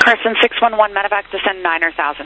Carson 611 medevac, descend 9 or 1000.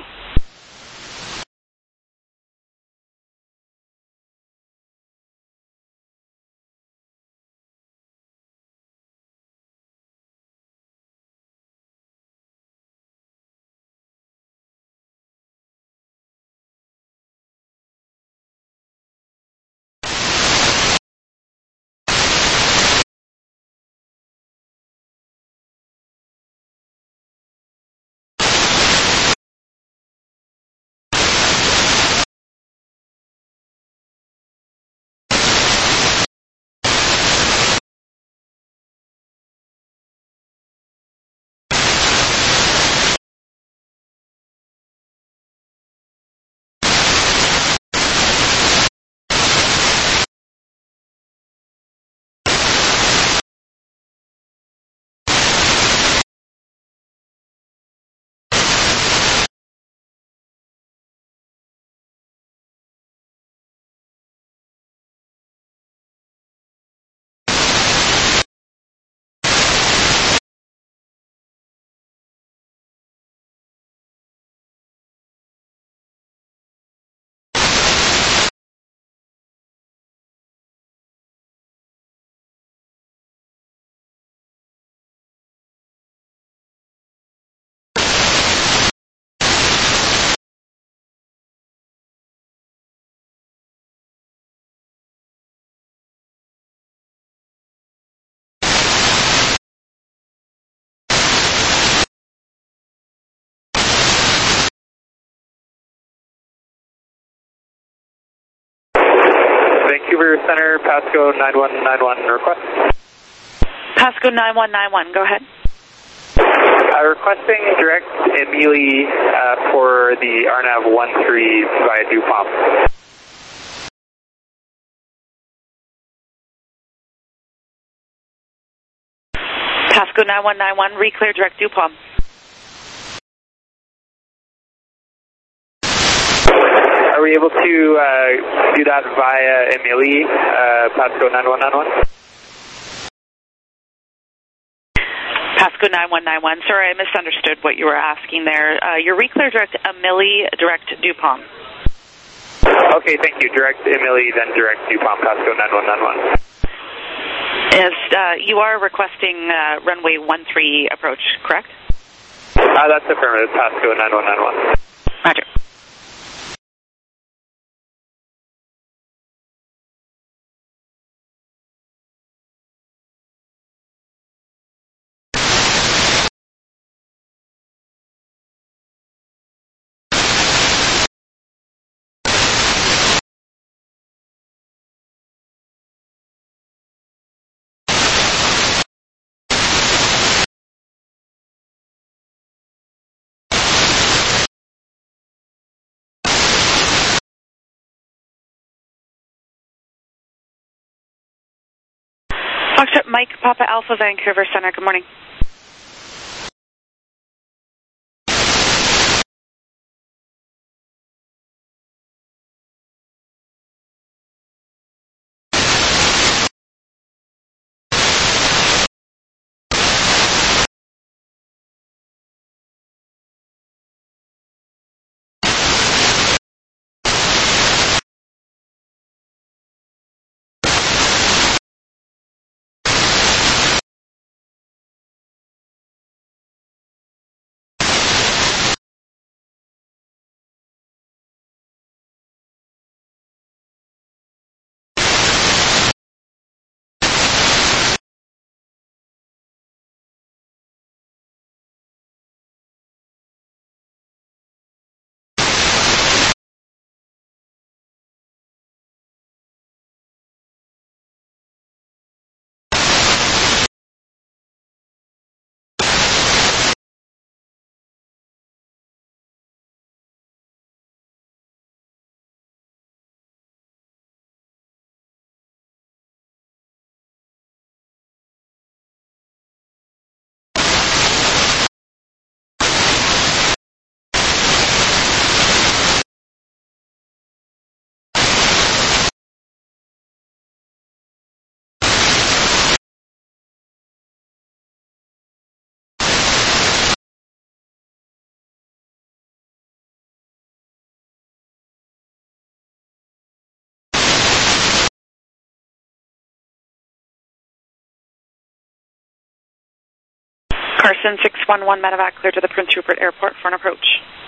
Vancouver Center, Pasco 9191, request. Pasco 9191, go ahead. Requesting direct Emily for the RNAV 13 via Dupont. Pasco 9191, reclear direct Dupont. Are we able to do that via Emily, Pasco 9191? Pasco 9191, sorry, I misunderstood what you were asking there. Your reclear direct Emily, direct Dupont. Okay, thank you. Direct Emily, then direct Dupont, Pasco 9191. Yes, you are requesting runway 13 approach, correct? That's affirmative, Pasco 9191. Roger. Foxtrot Mike, Papa Alpha, Vancouver Center, good morning. Carson 611 medevac clear to the Prince Rupert Airport for an approach.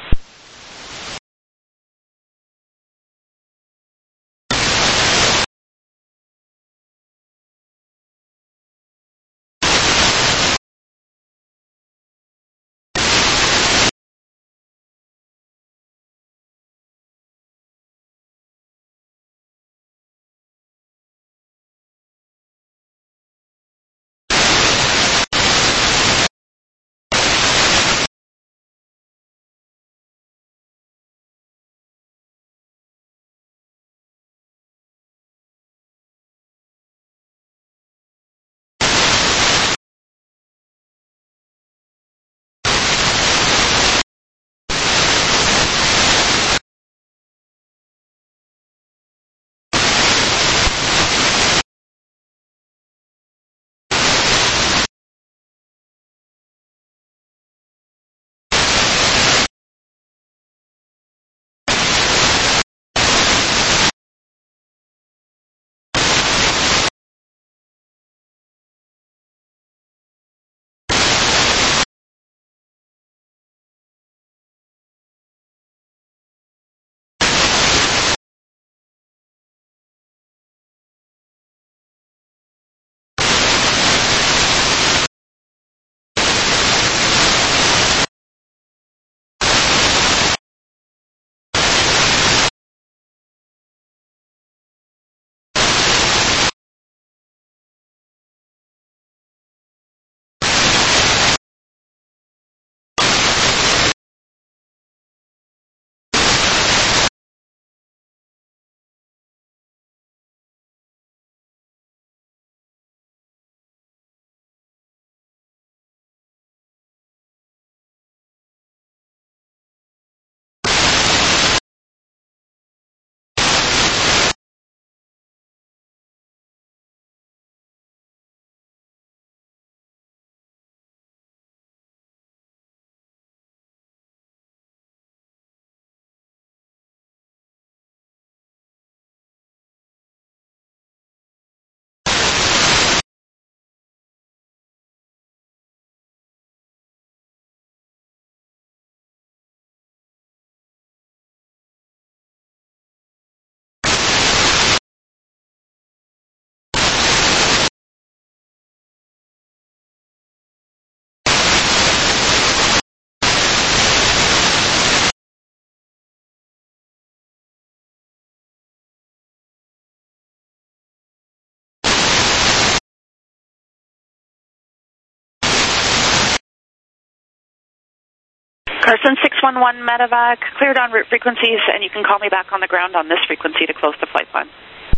Carson 611 medevac cleared on route frequencies, and you can call me back on the ground on this frequency to close the flight plan.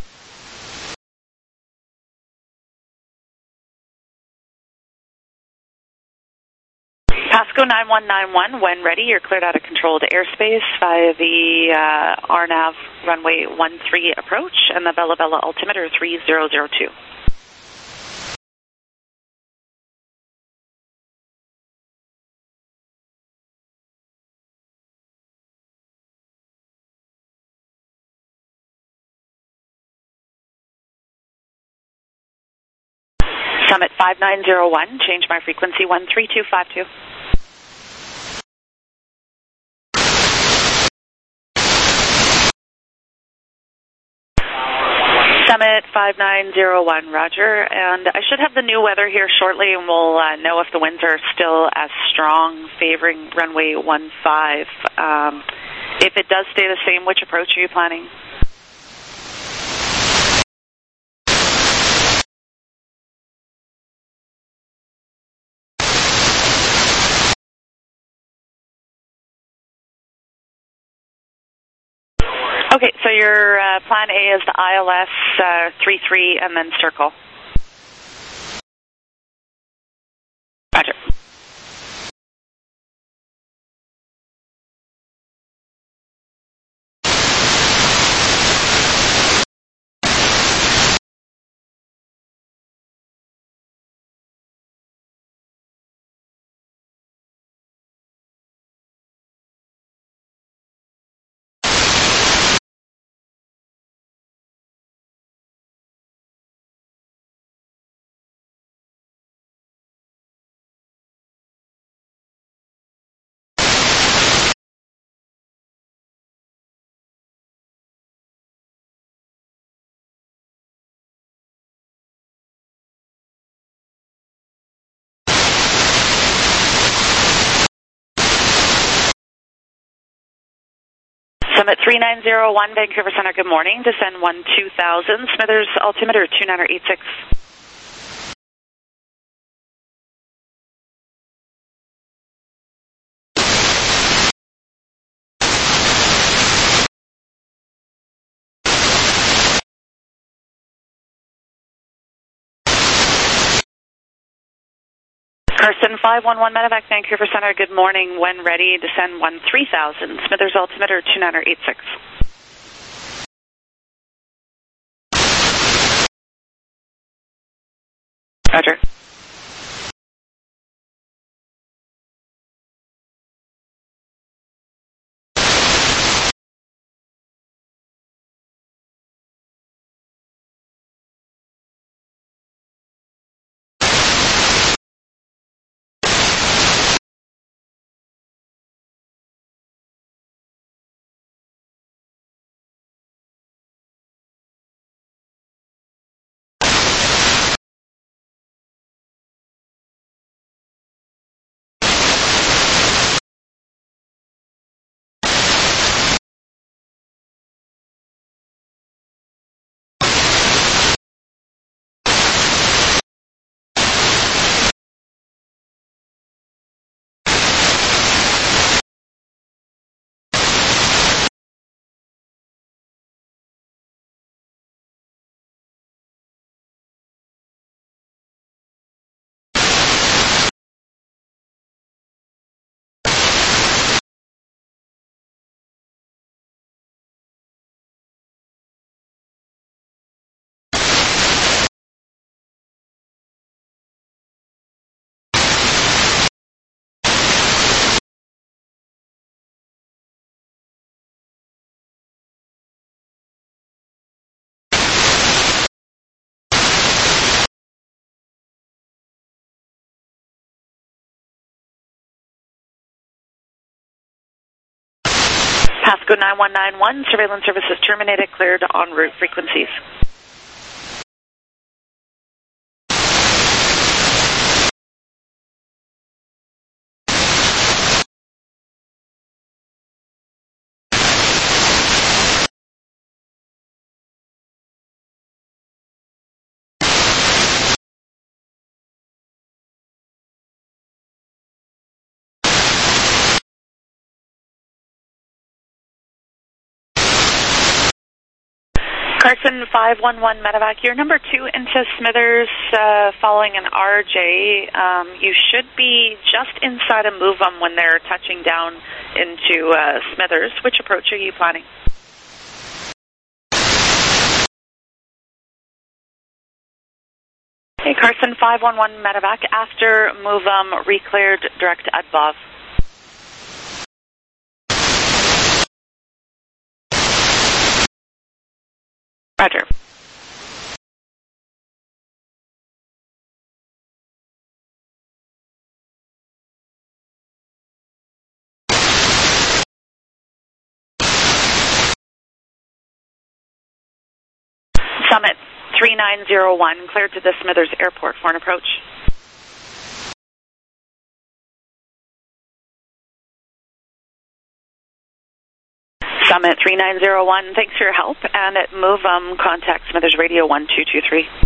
Pasco 9191, when ready, you're cleared out of controlled airspace via the RNAV runway 13 approach and the Bella Bella altimeter 3002. Summit 5901, change my frequency 13252. Summit 5901, roger. And I should have the new weather here shortly, and we'll know if the winds are still as strong, favoring runway 15. If it does stay the same, which approach are you planning? Okay, so your plan A is the ILS 33 and then circle. Roger. Summit 3901, Vancouver Center, good morning. Descend 12000, Smithers altimeter 2986. Carson 511 Medevac, Vancouver Center, good morning. When ready, descend 3000, Smithers altimeter 2986. Roger. Pasco 9191, surveillance services terminated, cleared en route frequencies. Carson 511 Medevac, you're number 2 into Smithers following an RJ. You should be just inside of MoveM when they're touching down into Smithers. Which approach are you planning? Hey, Carson 511 Medevac, after MoveM recleared direct at Bob. Roger. Summit 3901, cleared to the Smithers Airport for an approach. Summit 3901, thanks for your help, and at MoveM, contact Smithers Radio 1223.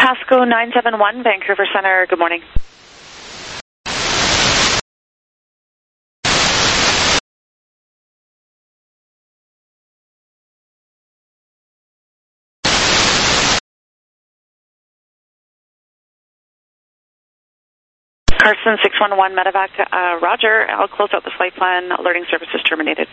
Pasco 971, Vancouver Center, good morning. Carson 611 Medevac, roger. I'll close out the flight plan. Alerting services terminated.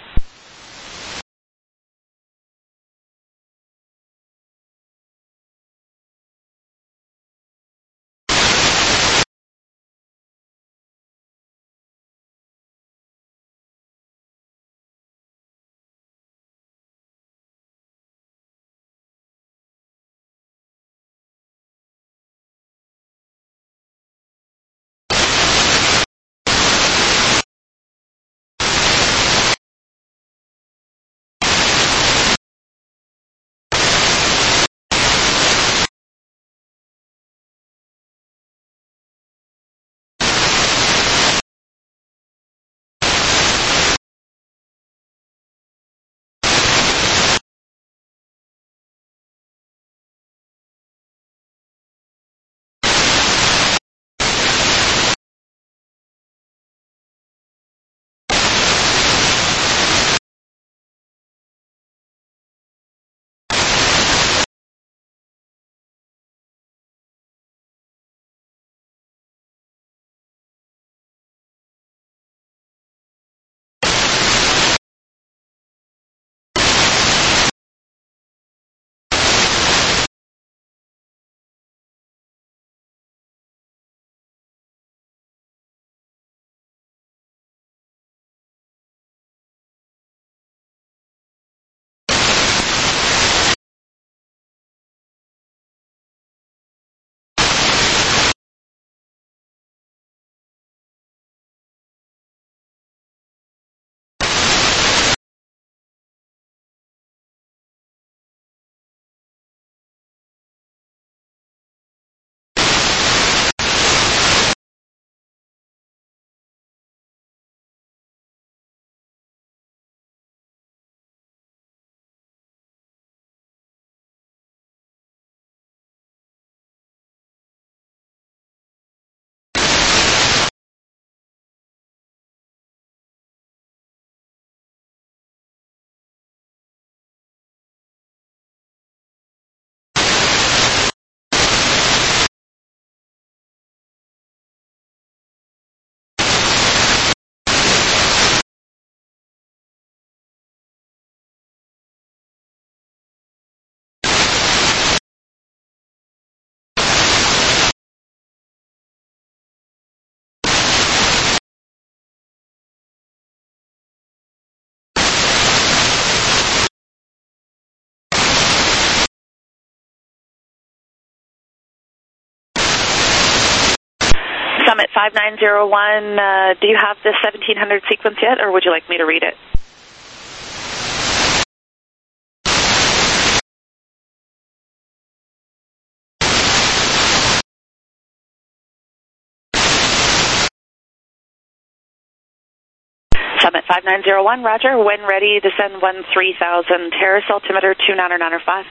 Summit 5901, do you have the 1700 sequence yet, or would you like me to read it? Summit 5901, roger. When ready, descend 13,000, terrace altimeter 29905.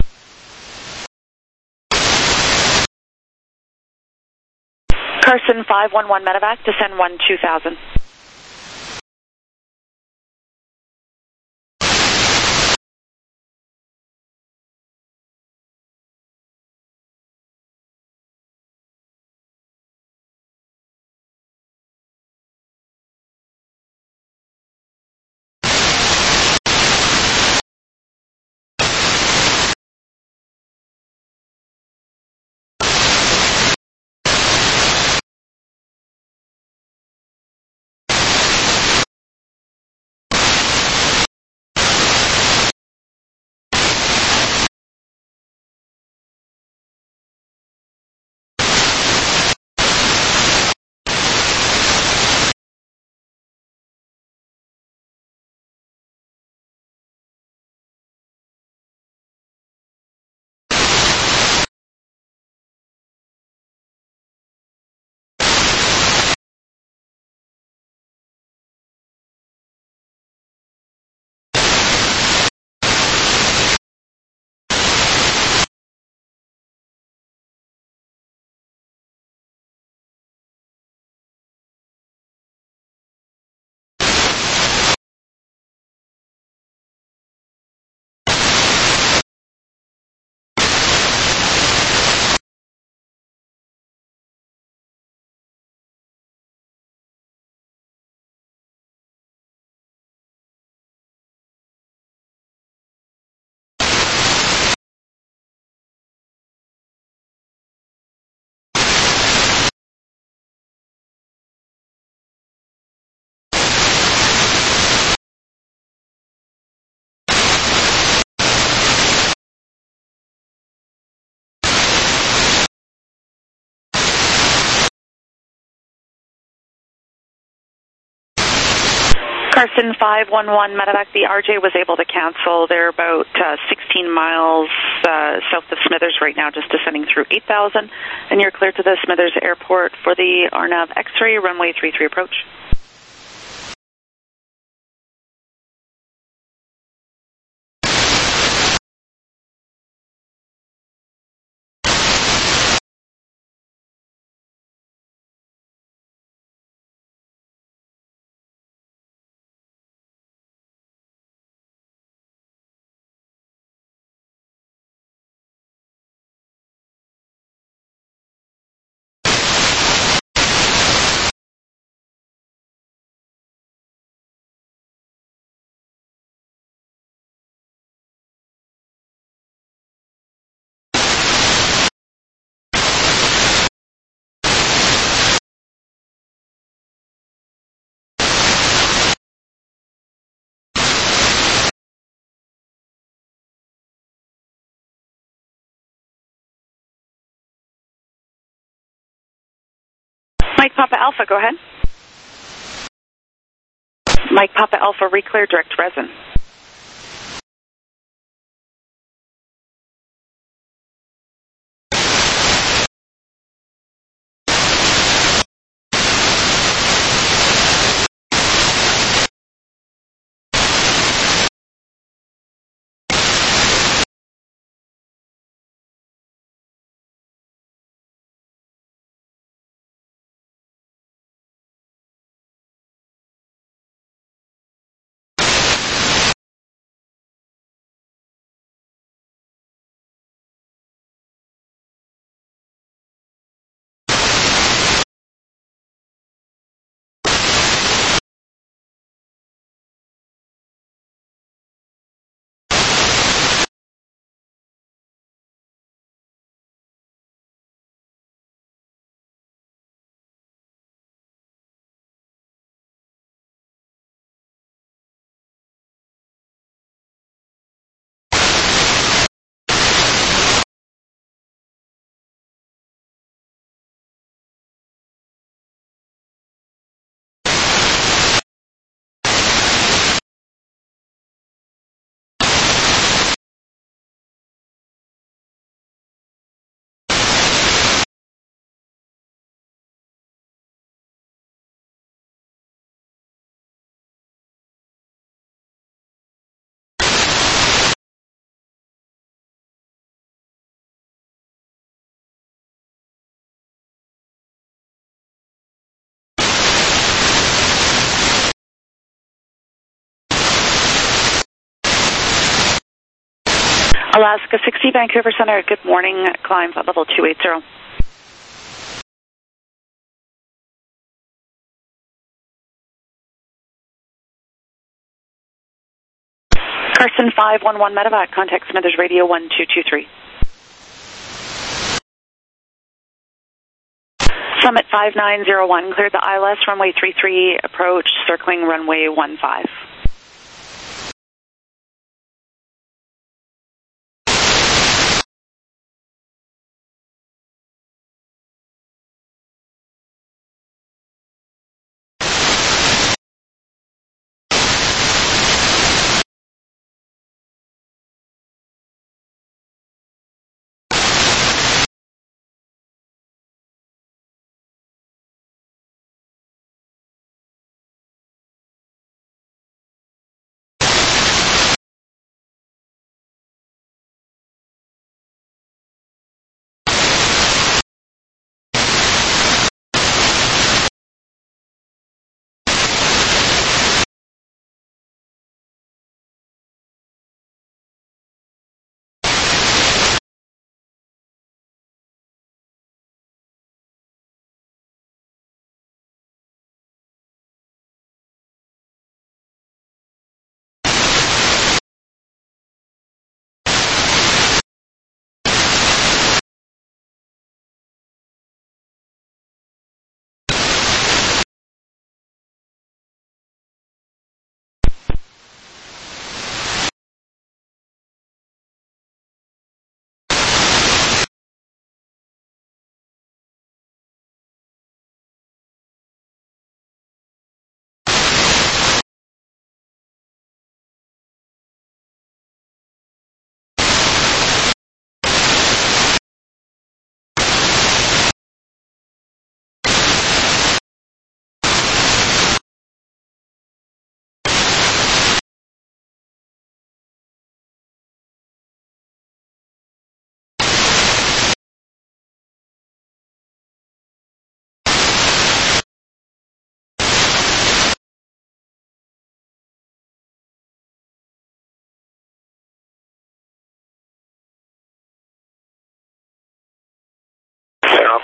Carson 511 Medevac, descend 12,000. Carson 511 Medevac, the RJ was able to cancel. They're about 16 miles south of Smithers right now, just descending through 8,000. And you're clear to the Smithers Airport for the RNAV X-ray, runway 33 approach. Mike Papa Alpha, go ahead. Mike Papa Alpha, reclear direct resin. Alaska 60, Vancouver Center, good morning, climb level 280. Carson 511 Medevac, contact Smithers Radio 1223. Summit 5901, cleared the ILS, runway 33 approach, circling runway 15.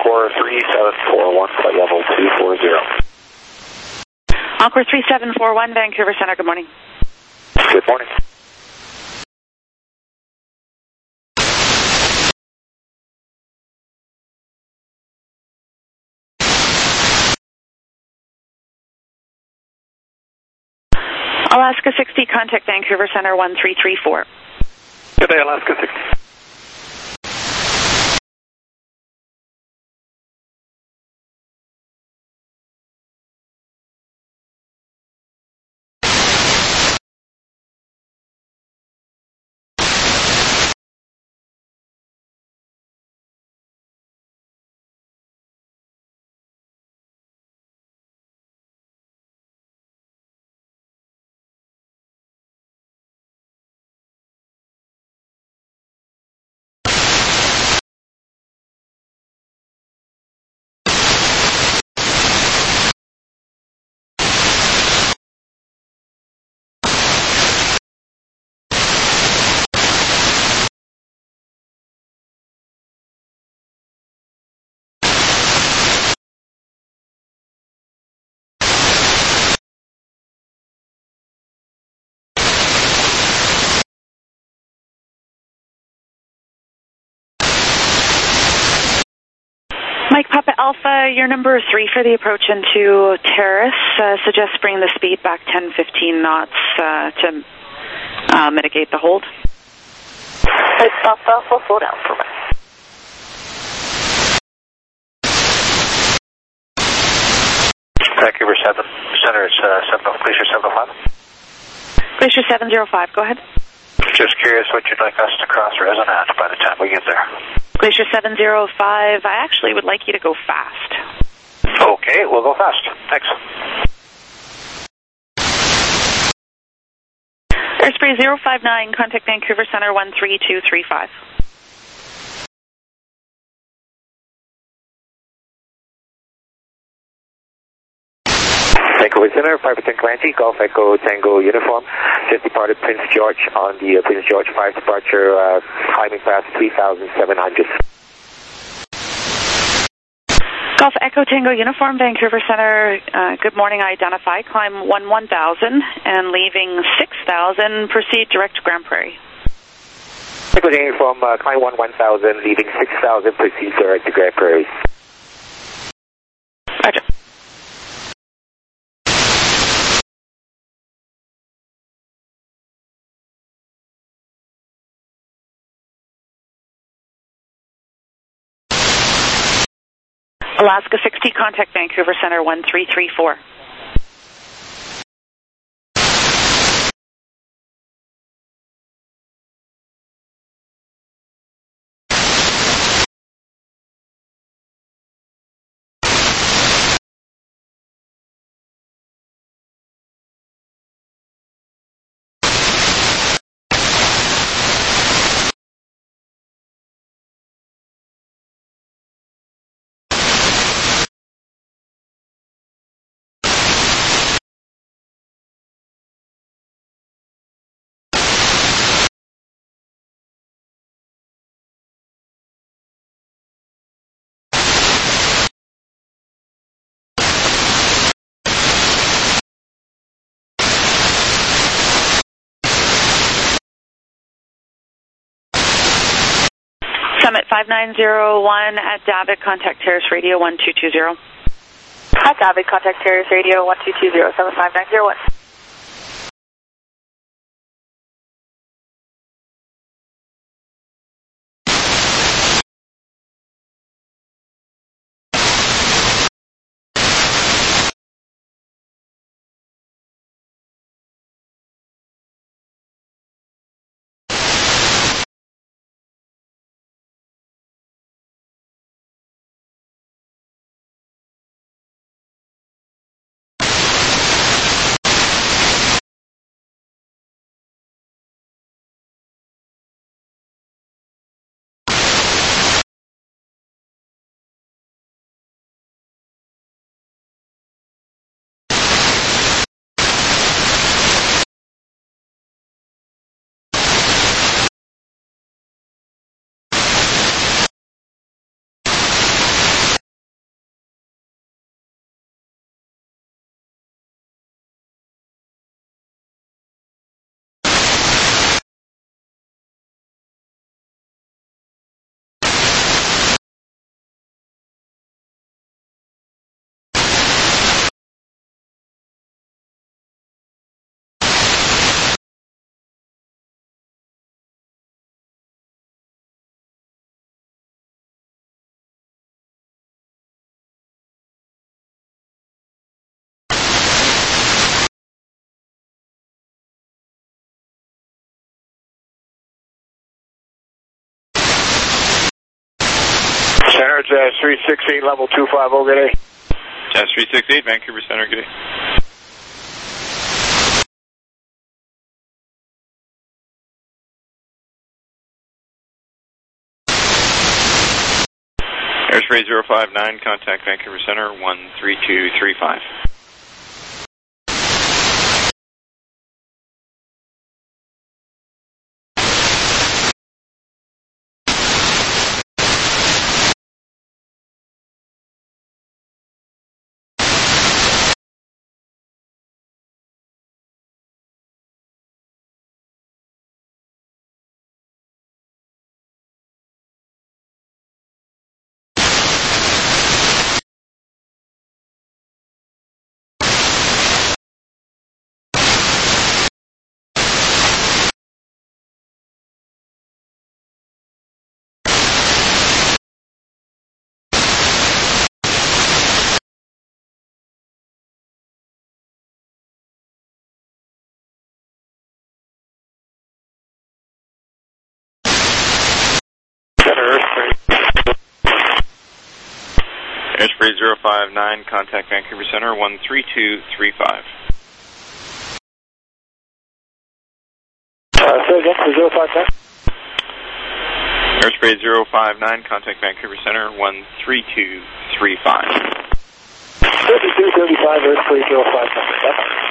Encore 3741, flight level 240. Encore 3741, Vancouver Center, good morning. Good morning. Alaska 60, contact Vancouver Center 1334. Good day, Alaska 60. Mike Papa Alpha, your number 3 for the approach into Terrace. Suggest bring the speed back 10-15 knots to mitigate the hold. Mike Papa Alpha, slow down for me. Vancouver 7, Center is Glacier 705. Glacier 705, go ahead. Just curious what you'd like us to cross resin at by the time we get there. Glacier 705, I actually would like you to go fast. Okay, we'll go fast. Thanks. Airspray 059, contact Vancouver Center 13235. Vancouver Center, 510 Clancy, Golf Echo Tango uniform. Just departed Prince George on the Prince George 5 departure, climbing past 3,700. Golf Echo Tango uniform, Vancouver Center, good morning, identify, climb 1000 and leaving 6000, proceed direct to Grand Prairie. Echo Tango uniform, climb 1000, leaving 6,000, proceed direct to Grand Prairie. Roger. Alaska 60, contact Vancouver Center 1334. Summit 5901 at David, contact Terrace Radio 1220. Hi, David, contact Terrace Radio 1220, 75901. Center, Jazz 368, level 250, good day. Jazz 368, Vancouver Center, good day. Airspace 059, contact Vancouver Center, 13235. Airspace 059, contact Vancouver Center, 13235. Say again for 059? Airspace 059, contact Vancouver Center, 13235. 3235, airspace 059.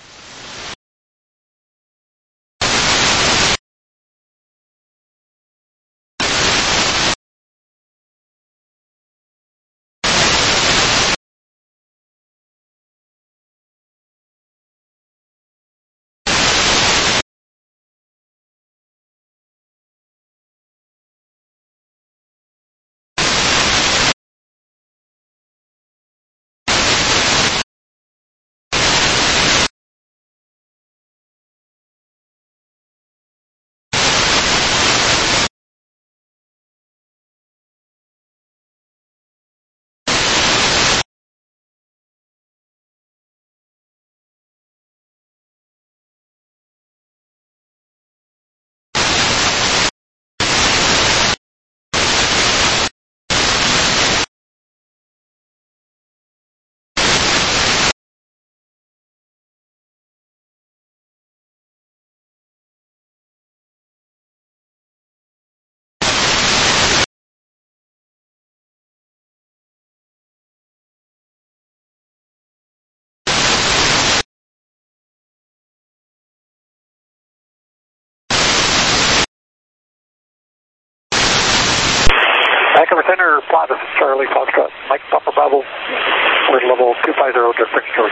Vancouver Center, Plaza, Charlie, Foxtrot, Mike Papa Bravo, we're at level 250, Prince George.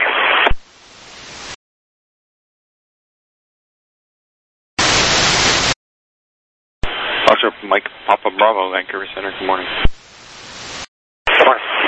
Foxtrot, Mike Papa Bravo, Vancouver Center, good morning. Good morning.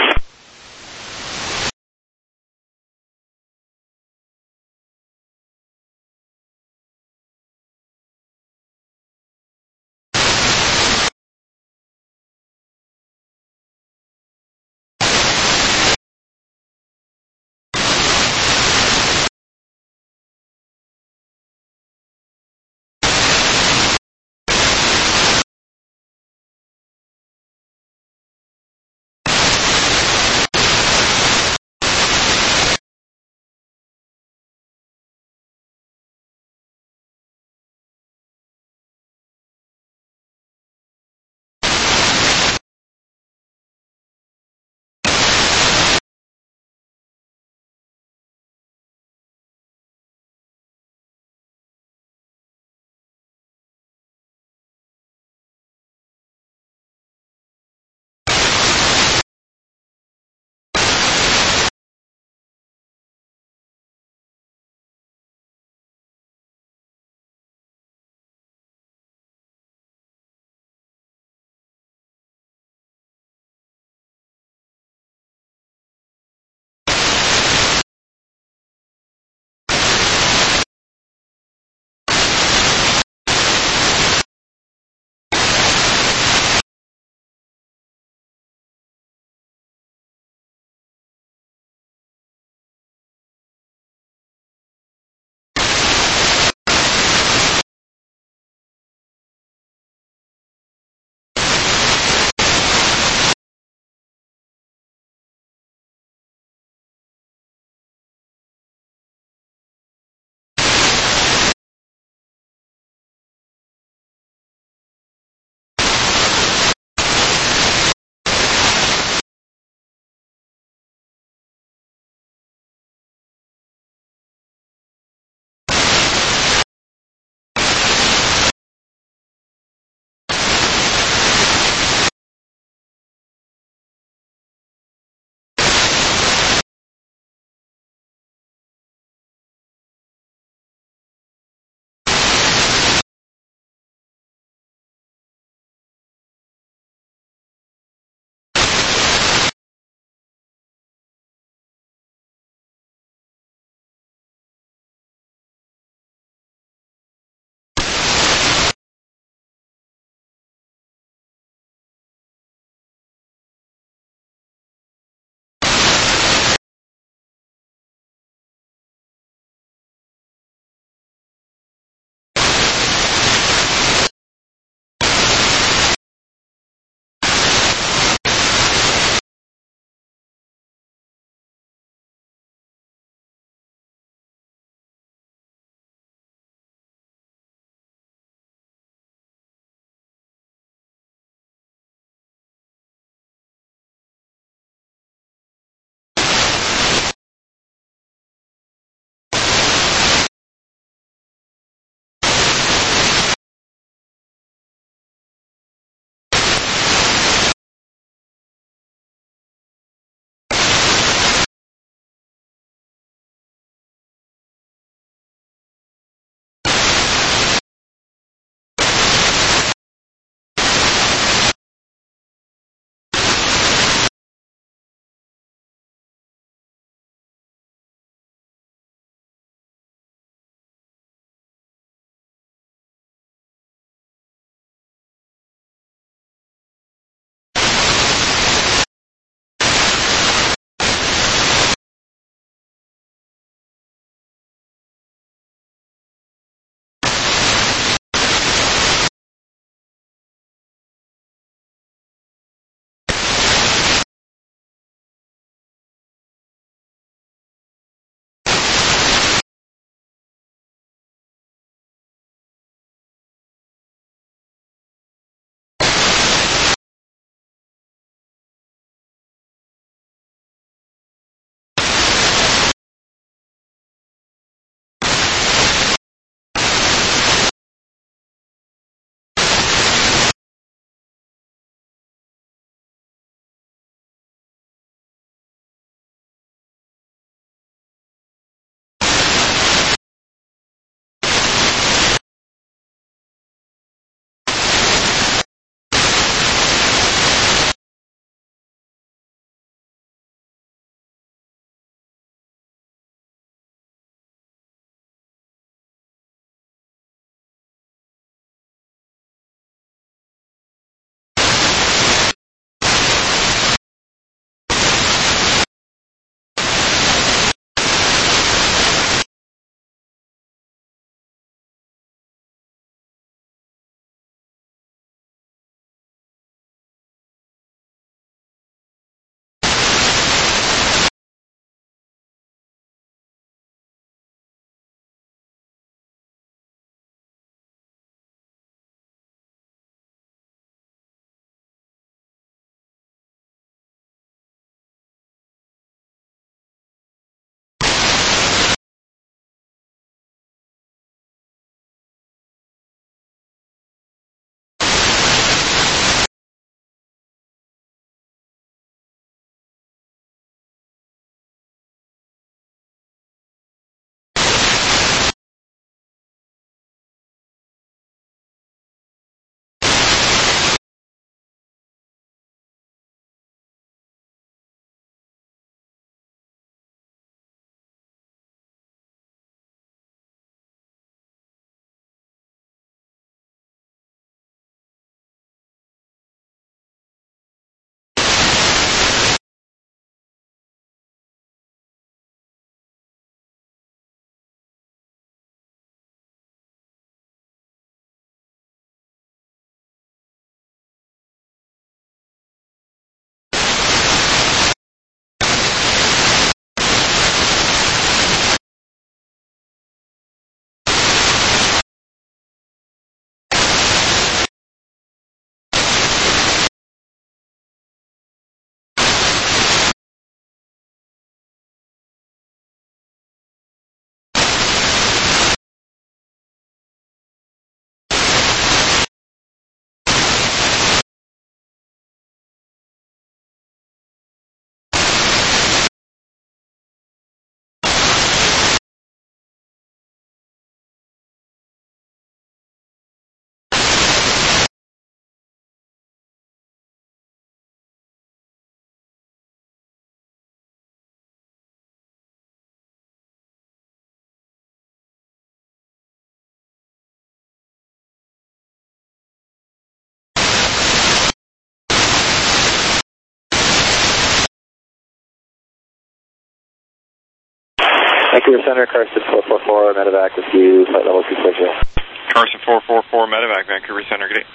Vancouver Center, Carson 444, medevac with you, flight level 240. Carson 444, medevac, Vancouver Center, good day.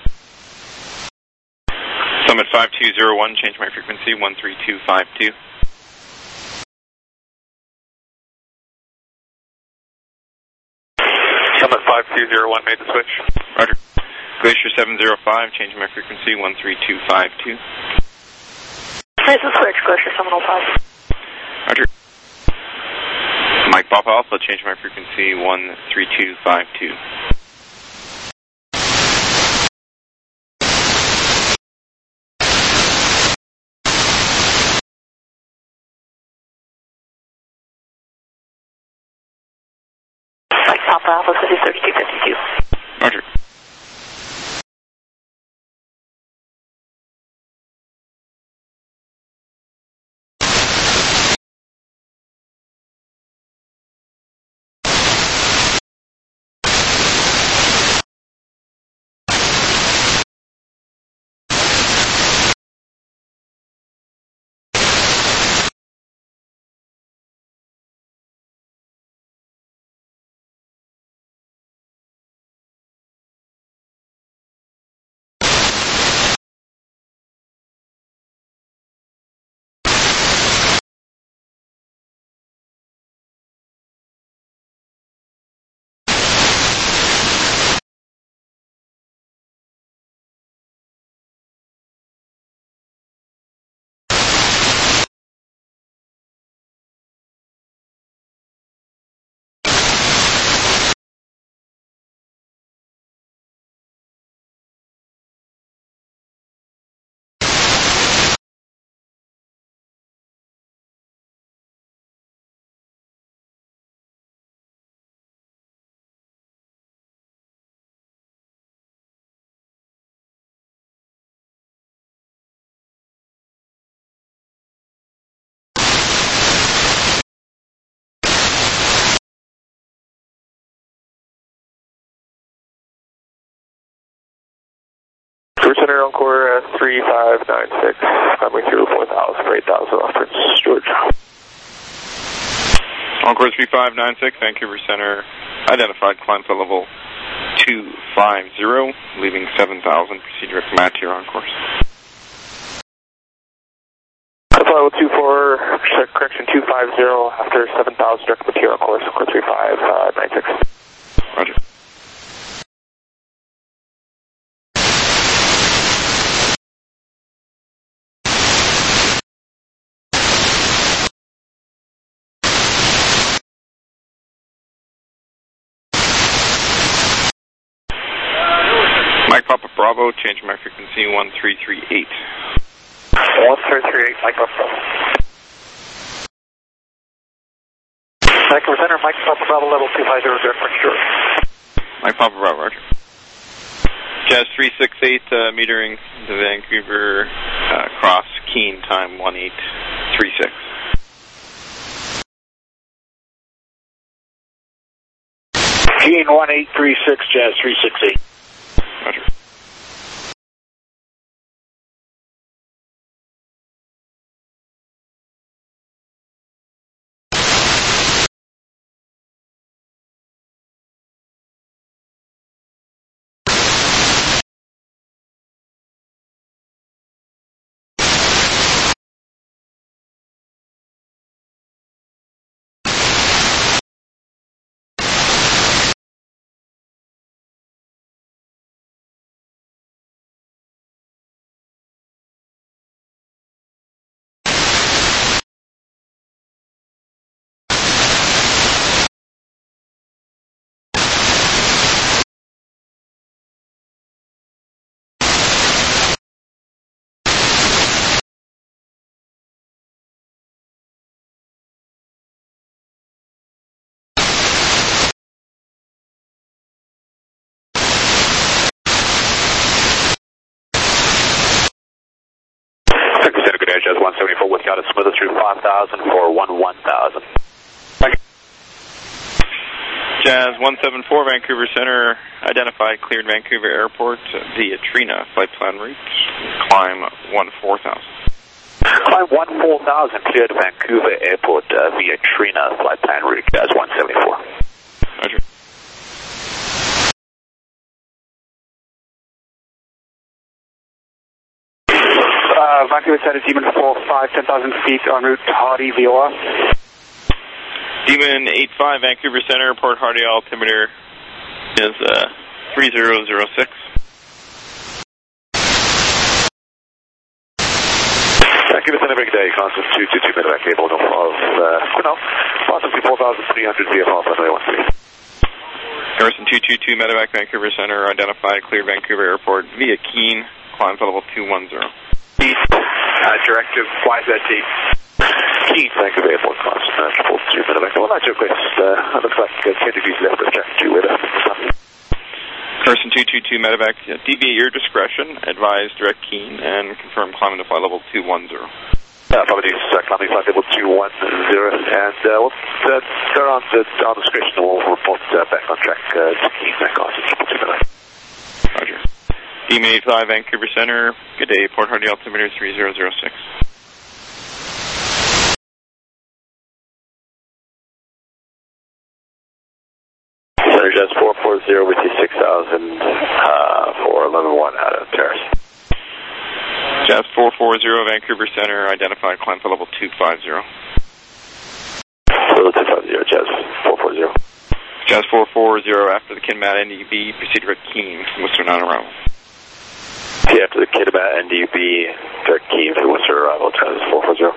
Summit 5201, change my frequency, 13252. Summit 5201 made the switch. Roger. Glacier 705, change my frequency, 13252. Made the switch, Glacier 705. Roger. Mike Papa Alpha, change my frequency, 13252. Mike Papa Alpha, 3252. Roger. Vancouver Center, Encore 3596, climbing through 4,000 for 8,000 off Prince George. Encore 3596, Vancouver Center, identified climb to level 250, leaving 7,000, proceed direct mat here on course. Level 24, correction 250, after 7,000 direct material on course, Encore 3596. Roger. Mike Papa Bravo, change my frequency, 1338. 1338, Mike Papa Bravo. Vancouver Center, Mike Papa Bravo, level 250, direct Prince George. Mike Papa Bravo, Roger. Jazz 368, metering the Vancouver cross, Keene, time 1836. Keene 1836, Jazz 368. Roger. Jazz 174 with you out at Smithers through 5,000 for 11,000. Jazz 174, Vancouver Center, identified, cleared Vancouver Airport via Trina, flight plan route, climb 14,000. Climb 14,000, clear to Vancouver Airport via Trina, flight plan route Jazz 174. Roger. Vancouver Center, Demon 45, 10,000 feet en route to Hardy, VOR. Demon 85, Vancouver Center, Port Hardy altimeter is 3006. Vancouver Center, big day, constant 222 medevac cable of Quinault, approximately 4,300 VFR, runway 13. Garrison 222, medevac Vancouver Center, identified, cleared Vancouver Airport via Keene, climb to level 210. Directive YZT. Keene, Vancouver Airport, constant 2 medevac. Well, that's your request. Looks like 10 degrees left of check 2 weather. Carson 222, medevac, deviate your discretion, advise direct Keene, and confirm climbing to flight level 210. Apologies, climbing flight level 210, and we'll turn on the discretion, and we'll report back on track to Keene, Carson 2 medevac. Roger. Demon 85, Vancouver Center, good day, Port Hardy altimeter 3006. Center Jazz 440 with you 6,000 for 11-1 out of Paris. Jazz 440, Vancouver Center, identified, climb to level 250. Level 250, Jazz 440. Jazz 440, after the Kidmat NDB, proceed direct Keene, Worcester non-arrival. After the Kidmat NDB, direct Keene to Worcester arrival, Jazz 440.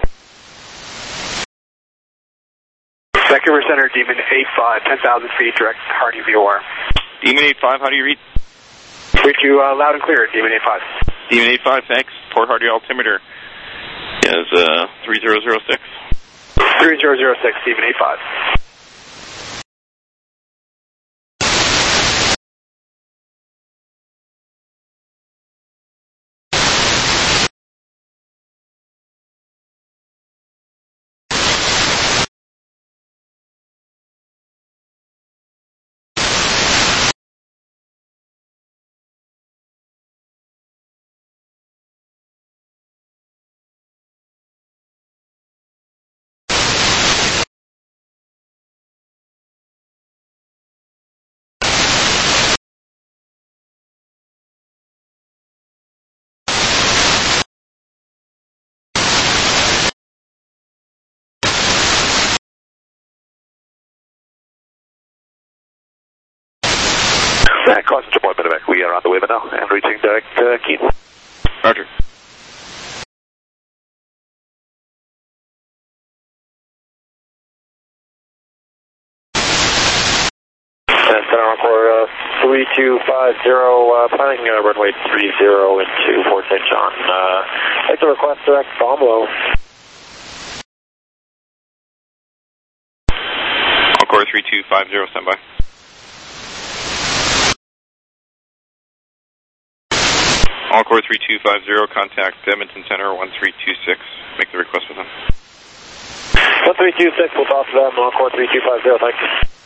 Vancouver Center, Demon 85, 10,000 feet, direct Hardy, VOR. Demon 85, how do you read? Read you loud and clear, Demon 85. Demon 85, thanks. Port Hardy altimeter is 3006. 3006, Demon 85. Carson to point medevac, we are on the way now, and reaching direct Keene. Roger. Center Encore 3250, planning runway 30 into Fort St. John. I'd like to request direct Bomlo. Encore 3250, standby. Encore 3250, contact Edmonton Center 1326. Make the request with them. 1326, we'll talk to them. Encore 3250, thanks.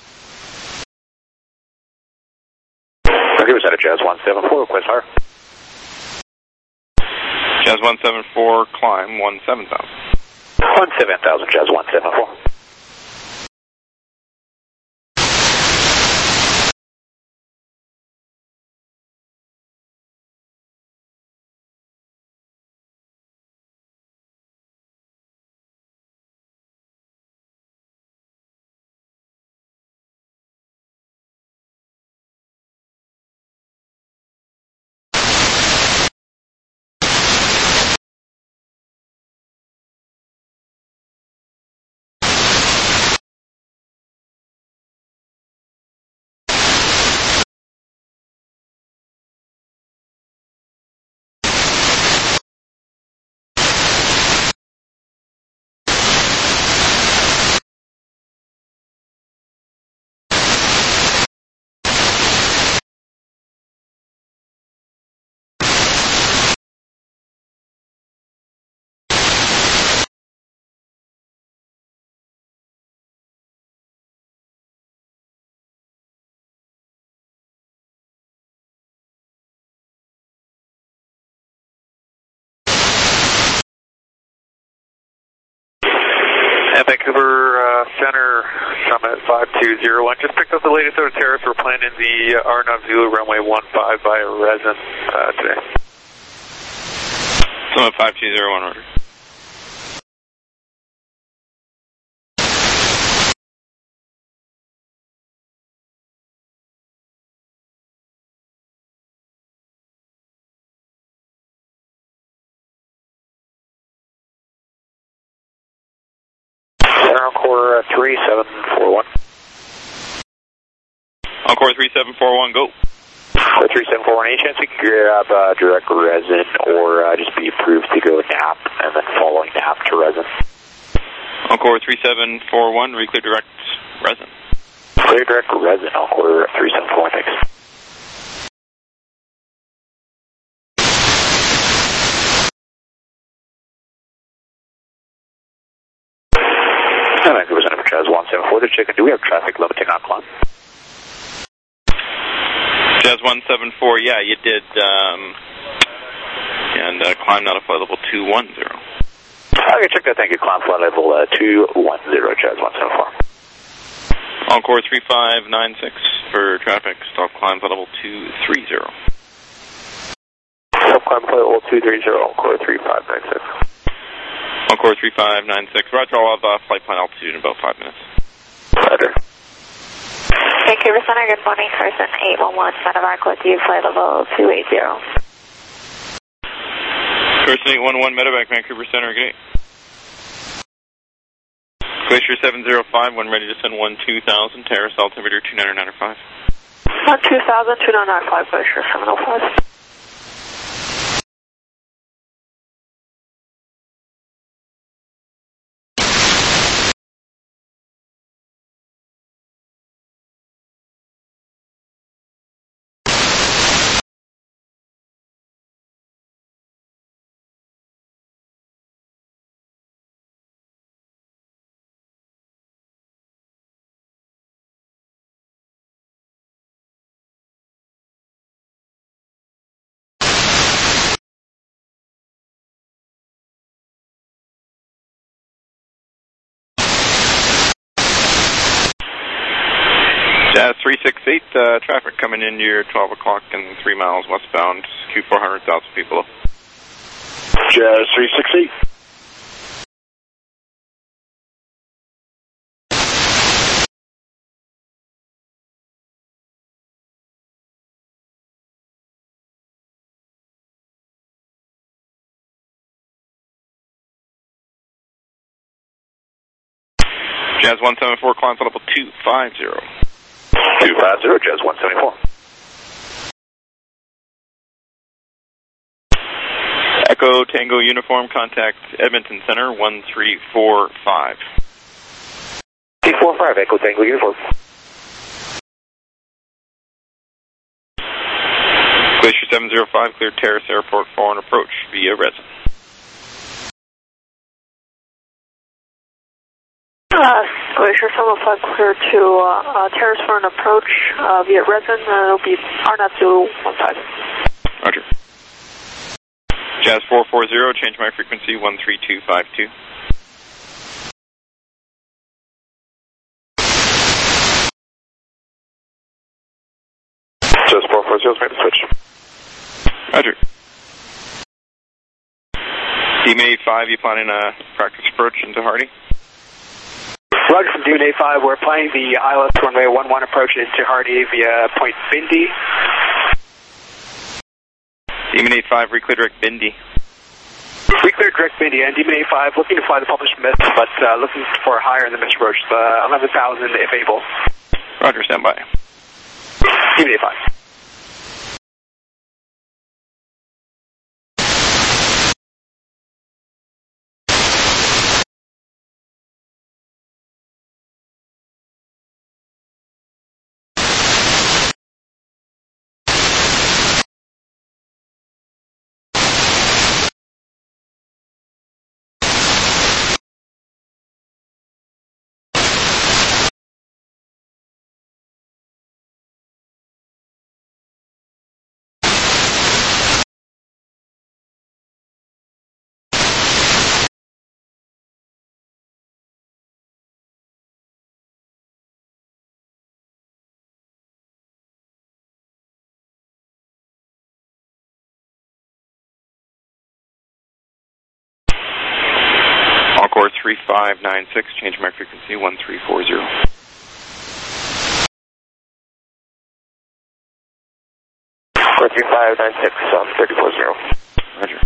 Vancouver Center, Jazz 174, request higher. Jazz 174, climb 17,000. 17,000, Jazz 174. Vancouver Center, Summit 5201. Just picked up the latest out of Terrace. We're planning the RNAV Zulu runway 15 via Resin today. Summit 5201 order. Encore 3741. Encore 3741, go. 3741, any chance we could grab direct Resin or just be approved to go NAP and then following NAP to Resin? Encore 3741, reclear direct Resin. Clear direct Resin, Encore 3741, thanks. Vancouver Center for Chaz 174, to check in. Do we have traffic limiting on climb? Chaz 174, yeah, you did, and climb notify level 210. Okay, check that, thank you. Climb flight level 210, Chaz 174. Encore 3596 for traffic, stop climb flight level 230. Stop climb flight level 230, Encore 3596. Encore 3596, roger, I'll have flight plan altitude in about 5 minutes. Roger. Vancouver Center, good morning. Carson 811, medevac with you, flight level 280. Carson 811, medevac, Vancouver Center, good day. Glacier 705, when ready to send 12000, Terrace altimeter 29995. 12000, 2995, Glacier 705. Jazz 368, traffic coming in near 12 o'clock and 3 miles westbound, Q400, 1,000 feet below. Jazz 368. Jazz 174, climb to level 250. 250, Jazz 174. Echo Tango Uniform, contact Edmonton Center 1345. 345, Echo Tango Uniform. Glacier 705, clear Terrace Airport for an approach via Resin. Glacier 705, clear to Terrace for an approach via Resin. It'll be RNAV Zulu 15. Roger. Jazz 440, change my frequency 13252. Jazz 440, make the switch. Roger. Demon 85, you planning a practice approach into Hardy? Roger from Dune A5, we're planning the ILS runway 11 approach into Hardy via Point Bindi. Demon 85, reclear direct Bindi. We cleared direct Bindi and Demon A5, looking to fly the published miss, but looking for higher in the miss approach, 11,000 if able. Roger, stand by. Demon A5. 3596, change my frequency 1340. 3596, 3040. Roger.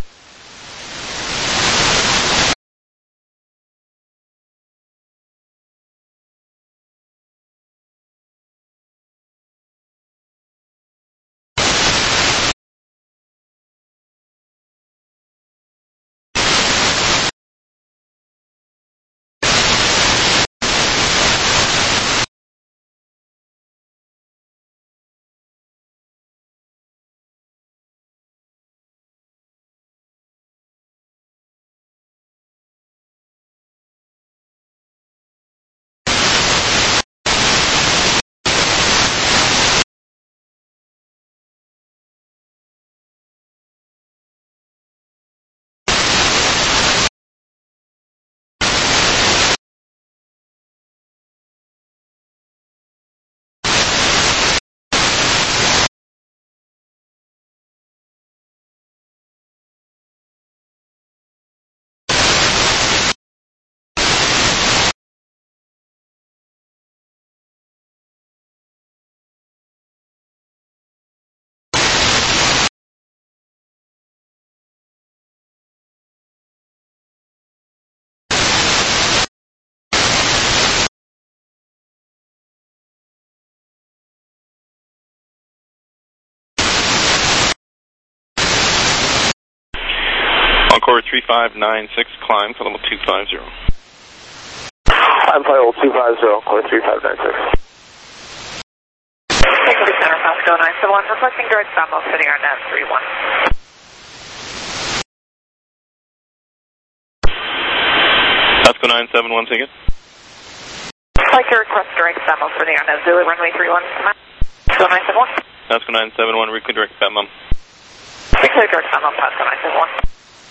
Encore 3596, climb to level 250. I'm Flight 250, Core 3596. Vancouver Center, Pasco 971, requesting direct Samo for the RNAV 31. Pasco 971, take it. I'd like to request direct Samo for the RNAV Zulu, runway 31, Pasco 971. Pasco 971, reclear direct Batmum. Reclear direct Samo, Pasco 971.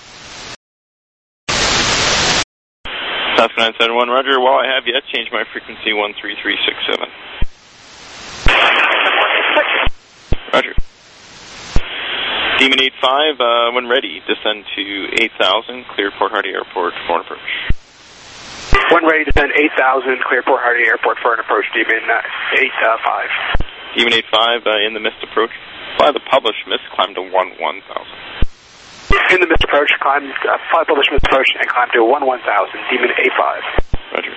Pasco 971, roger. While I have you, change my frequency 13367. Roger. Demon 85, when ready, descend to 8000, clear Port Hardy Airport for an approach. When ready, descend 8000, clear Port Hardy Airport for an approach, Demon 85. Demon 85, in the mist approach. Fly the published mist, climb to 1000. In the mist approach, climb, fly published mist approach and climb to 1000, Demon 85. Roger.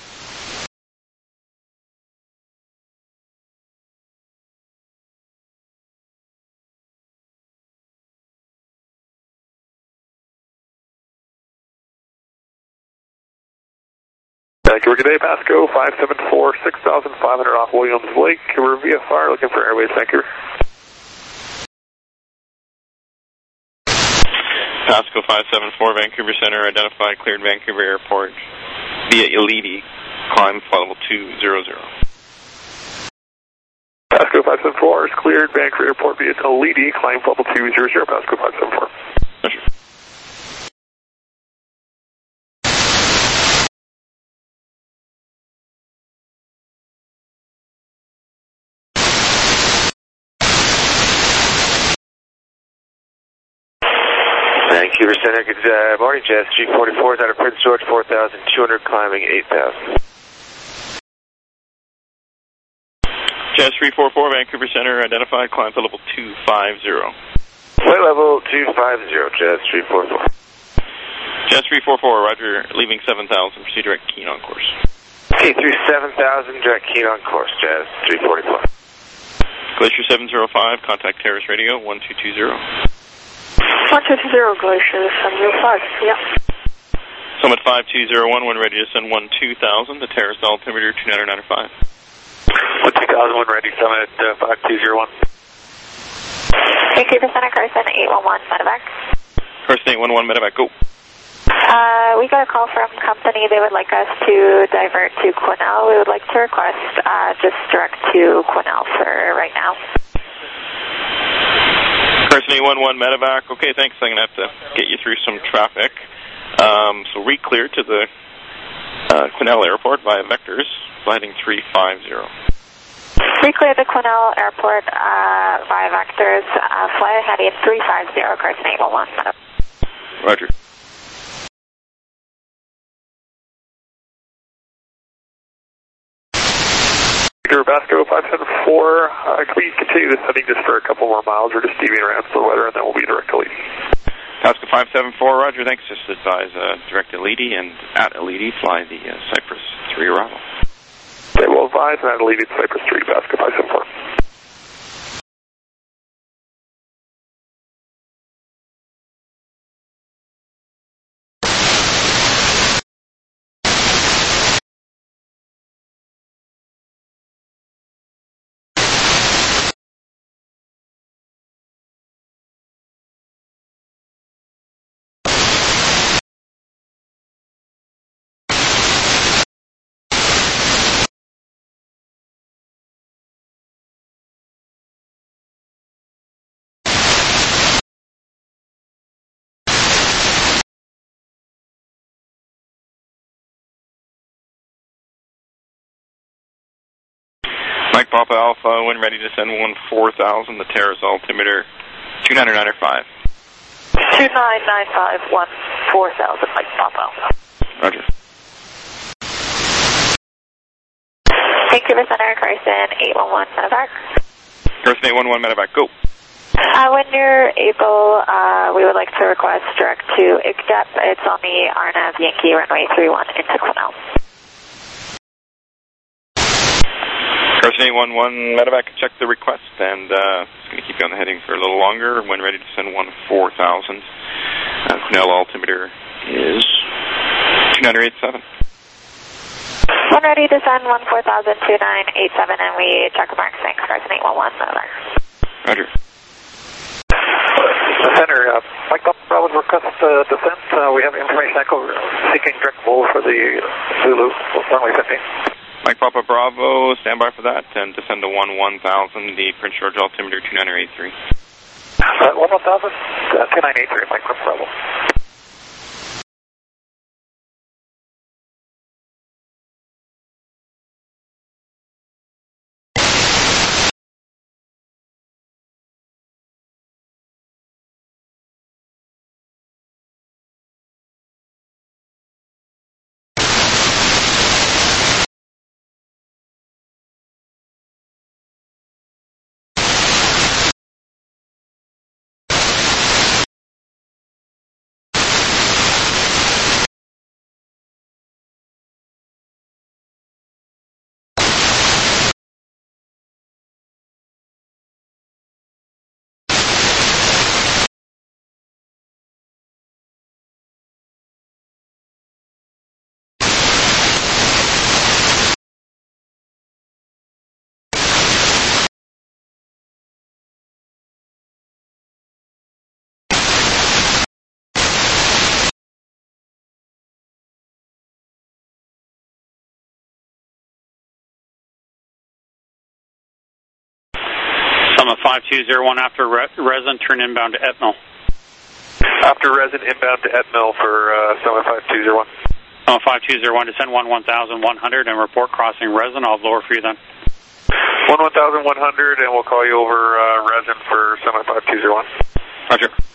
Vancouver, good day, Pasco 574, 6,500 off Williams Lake. We're VFR looking for Airways, Vancouver. Pasco 574, Vancouver Center, identified, cleared Vancouver Airport via Elite, climb flight level 200. Pasco 574 is cleared Vancouver Airport via Elite, climb flight level 200, Pasco 574. Roger. Vancouver Center, good morning, Jazz 344 is out of Prince George, 4,200, climbing 8,000. Jazz 344, Vancouver Center, identified, climb to level 250. Flight level 250, Jazz 344. Jazz 344, roger, leaving 7000, proceed direct Keene on course. Okay, through 7,000, direct Keene on course, Jazz 344. Glacier 705, contact Terrace Radio 1220. 1220, Glacier 705, yeah. Summit 5201, when ready to send 12,000 to Terrace altimeter 2995. 12000, when ready, Summit 5201. Vancouver Center, Carson 811, medevac. Carson 811, medevac, go. We got a call from company. They would like us to divert to Quesnel. We would like to request just direct to Quesnel for right now. Carson 811, medevac. Okay, thanks. I'm going to have to get you through some traffic. So re-clear to the Quesnel Airport via Vectors, flighting 350. Re-clear the Quesnel Airport via Vectors, flight heading 350, Carson 811, medevac. Roger. Vasco 574. Can we continue this heading just for a couple more miles? We're just deviating around for the weather, and then we'll be direct to Lady. Vasco 574, roger, thanks. Just advise direct to Lady, and at Lady, fly the Cypress 3 arrival. They will advise, and at Lady, Cypress 3, Vasco 574. Mike Papa Alpha, when ready to send 14,000, the Terrace altimeter 2995. 2995, 14,000, Mike Papa Alpha. Roger. Vancouver Center, Carson 811, medevac. Carson 811, medevac, go. When you're able, we would like to request direct to ICDEP. It's on the RNAV Yankee runway 31 into Quesnel. Carson 811, medevac, check the request, and it's going to keep you on the heading for a little longer. When ready to send 14,000. Quesnel altimeter is 2987. When ready to send 14,000, 2987, and we check the marks. Thanks, Carson 811, medevac. Roger. Center, Mike Bravo would request descent. We have information echo seeking direct roll for the Zulu, runway 15. Mike Papa Bravo, stand by for that, and descend to 11,000, the Prince George altimeter 2983. 11,000, 2983, Mike Papa Bravo. Summit 5201 after Resin, turn inbound to Etmil. After Resin, inbound to Etmil for Summit 5201. Summit 5201, descend 11,100 and report crossing Resin. I'll lower for you then. 11,100, and we'll call you over Resin for Summit 5201. Roger.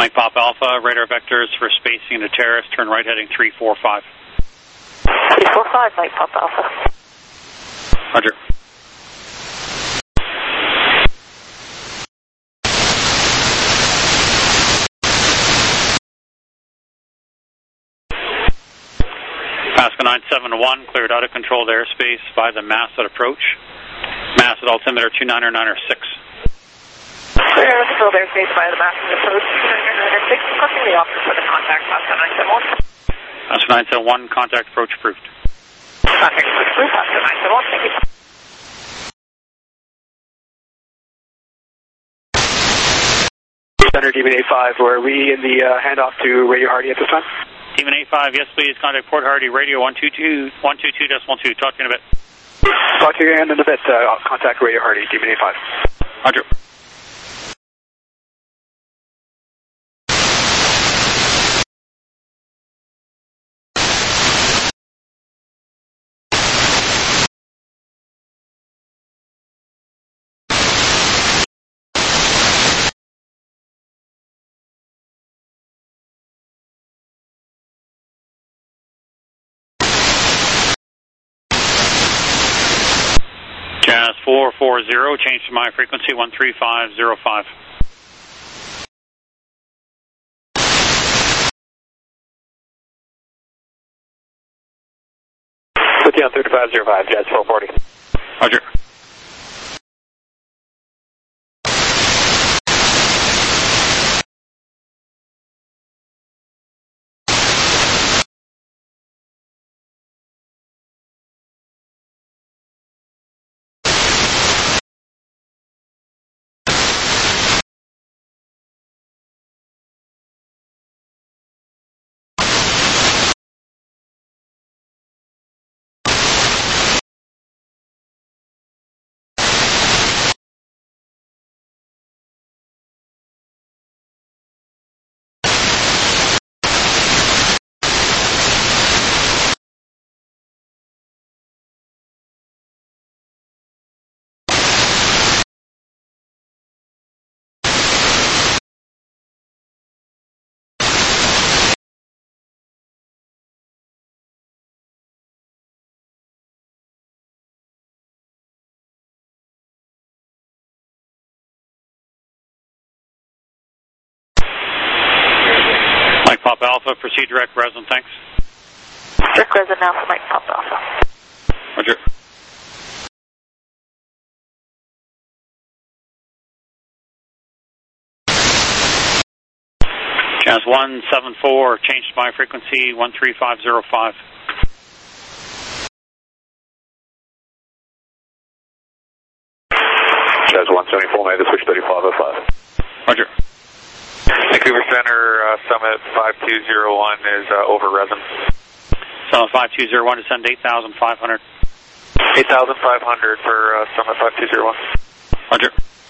Mike Pop Alpha, radar vectors for spacing to terrace, turn right heading 345. 345, Mike Pop Alpha. Roger. Pasco 971, cleared out of controlled airspace by the Masset approach. Masset altimeter 29906. Clear out of controlled airspace by the Masset approach, 29906. Requesting the officer for the contact, Pasco 971. Pasco 971, contact approach approved. Contact approach approved, Pasco 971, thank you. Center Demon 85, were we in the handoff to Radio Hardy at this time? Demon 85, yes please, contact Port Hardy, radio 122.2. Talk to you in a bit. Talk to you again in a bit, contact Radio Hardy, Demon 85. Roger. Jazz 440, change to my frequency 13505. Put you on 3505, Jazz 440. Roger. Mike Pop Alpha, proceed direct resin, thanks. Direct resin now for Mike Pop Alpha. Roger. Jazz 174, change to my frequency 13505. Jazz 174, made the switch 3505. Roger. Vancouver Center, Summit 5201 is over resin. Summit 5201, descend 8,500. 8,500 for Summit 5201. Roger.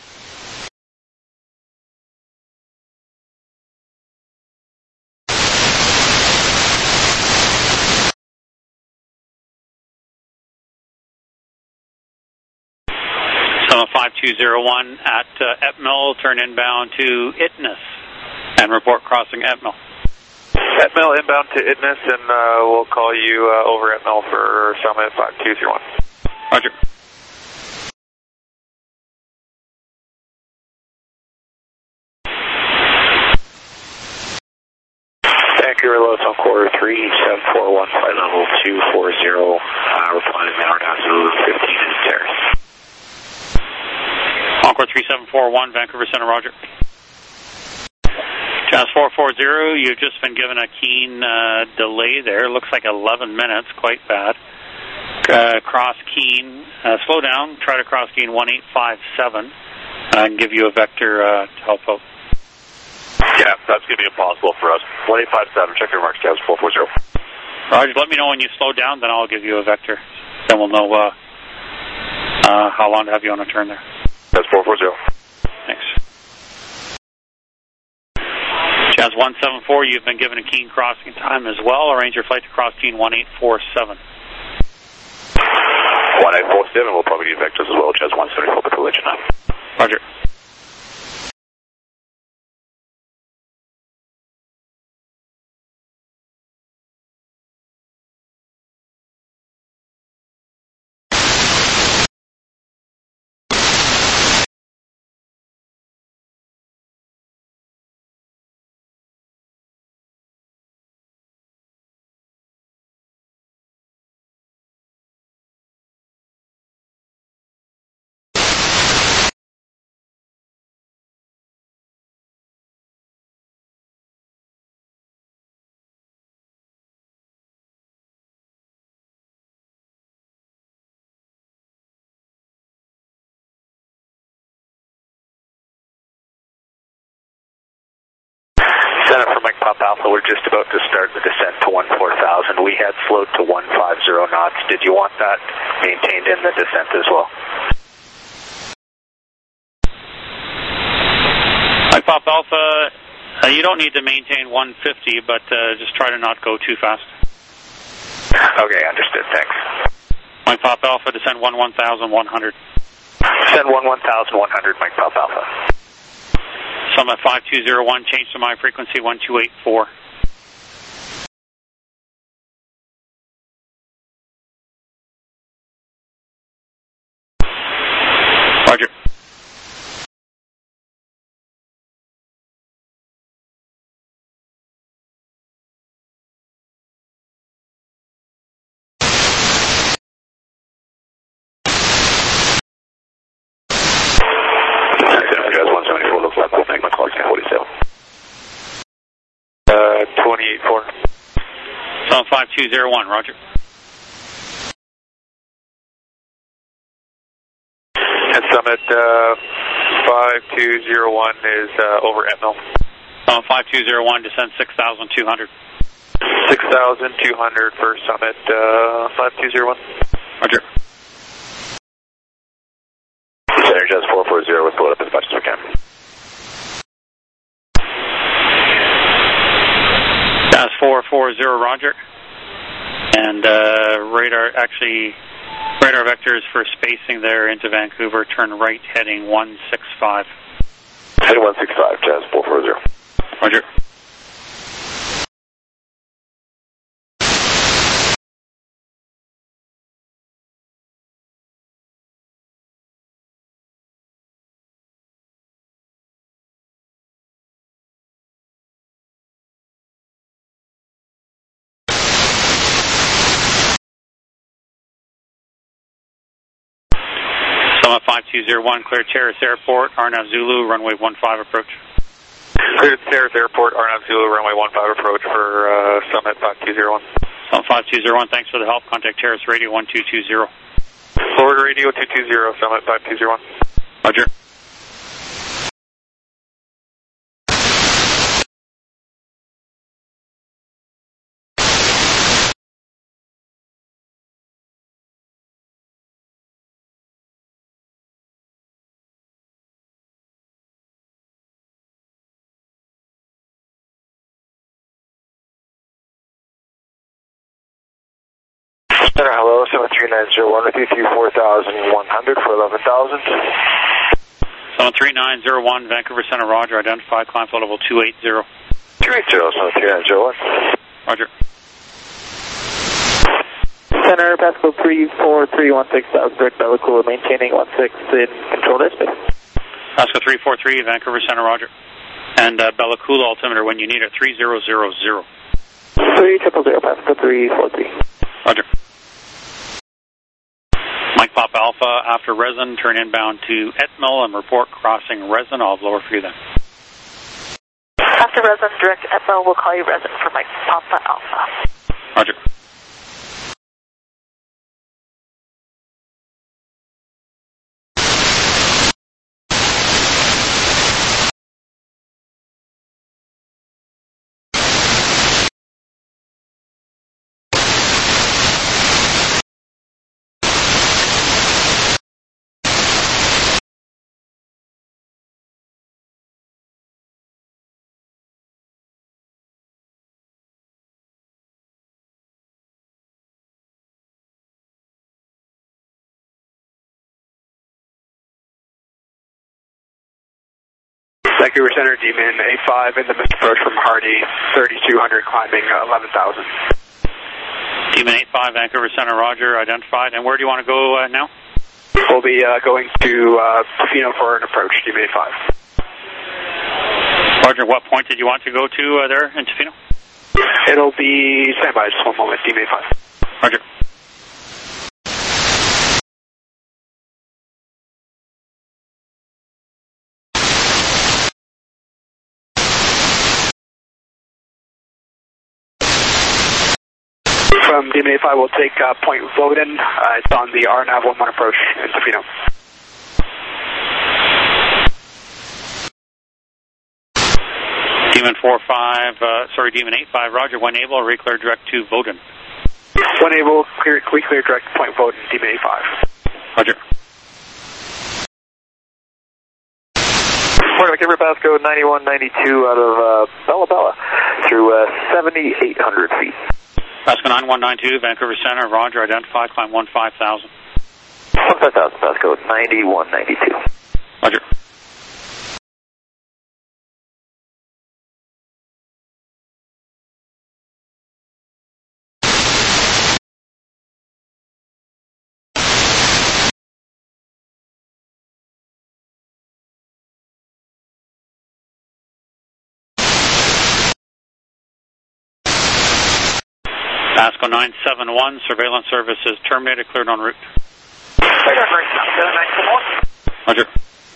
Summit 5201 at Etmil, turn inbound to Itness and report crossing Etmil. Etmil inbound to Itness, and we'll call you over Etmil for Summit 5201. Roger. Vancouver Low, on quarter 3741, flight level 240, replying now down to 15 in terrace. Encore 3741, Vancouver Center, Roger. Jazz 440, you've just been given a keen delay there. Looks like 11 minutes, quite bad. Cross keen, slow down, try to cross keen 1857. I can give you a vector to help out. Yeah, that's going to be impossible for us. 1857, check your marks, Jazz 440. Roger, let me know when you slow down, then I'll give you a vector. Then we'll know how long to have you on a turn there. Jazz 440. Thanks. Jazz 174, you've been given a keen crossing time as well. Arrange your flight to cross keen 1847. 1847 will probably need vectors as well, Jazz 174, but we'll let you know. Roger. Pop Alpha, we're just about to start the descent to 14,000. We had slowed to 150 knots. Did you want that maintained in the descent as well? Mike Pop Alpha, you don't need to maintain 150, but just try to not go too fast. Okay, understood. Thanks. Mike Pop Alpha, descend 11,100. Descend 11,100, Mike Pop Alpha. Summit 5201, change to my frequency 1284. Roger. Uh, 28.4. Summit 5201, roger. And Summit 5201 is over Etmel. Summit 5201, descend 6,200. 6,200 for Summit 5201. Roger. Center Jazz 440, we'll pull it up as much as we can. Jazz 440, roger. And radar vectors for spacing there into Vancouver, turn right heading 165. Heading 165, Jazz 440. Roger. Summit 5201, clear Terrace Airport, Arnav Zulu, runway 15 approach. Clear Terrace Airport, Arnav Zulu, runway 15 approach for Summit 5201. Summit 5201, thanks for the help. Contact Terrace Radio 1220. Florida Radio 220, Summit 5201. Roger. Center, hello, 73901 with you, 4,100 for 11,000. Summit 3901, Vancouver Center, roger. Identify, climb flow level 280. 280, Summit 3901. Roger. Center, Pascal 34316,000, direct Bella Coola, maintaining 16 in controlled airspace. Pascal 343, Vancouver Center, roger. And Bella Coola altimeter when you need it, 3000. 3000, Pascal 343. Roger. Mike Pop Alpha, after Resin, turn inbound to Etmel and report crossing Resin. I'll have lower for you then. After Resin, direct Etmel, we'll call you Resin for Mike Papa Alpha. Roger. Vancouver Center, D-Min A5 in the missed approach from Hardy, 3,200 climbing 11,000. D-Min 85, Vancouver Center, roger, identified. And where do you want to go now? We'll be going to Tofino for an approach, D-Min A5. Roger, what point did you want to go to there in Tofino? It'll be, stand by just one moment, D-Min A5. Roger. From D-Min A5, we'll take Point Woden. It's on the RNAV 11 approach in Tofino. D-Min Demon 85, Roger, when able, reclear direct to Voden. When able, reclear direct point Voden, Demon 85. Roger. Morning, Vancouver, Pasco 9192 out of Bella Bella through 7,800 feet. Pasco 9192, Vancouver Center, Roger, identified, climb 15,000. 15,000, Pasco 9192. Roger. Pasco 971, surveillance services terminated, cleared en route. Cleared en route, Pasco 971. Roger.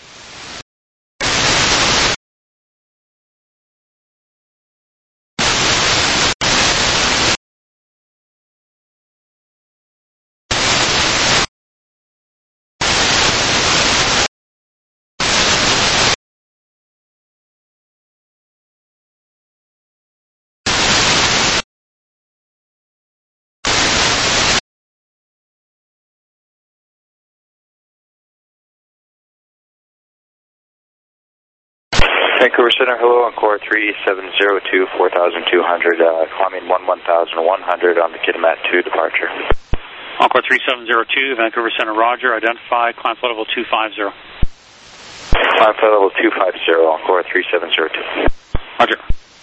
Vancouver Center, hello, Encore 3702, 4200, climbing 11,100 on the Kitimat 2 departure. Encore 3702, Vancouver Center, Roger, identified, climb flight level 250. Climb flight level 250, Encore 3702. Roger.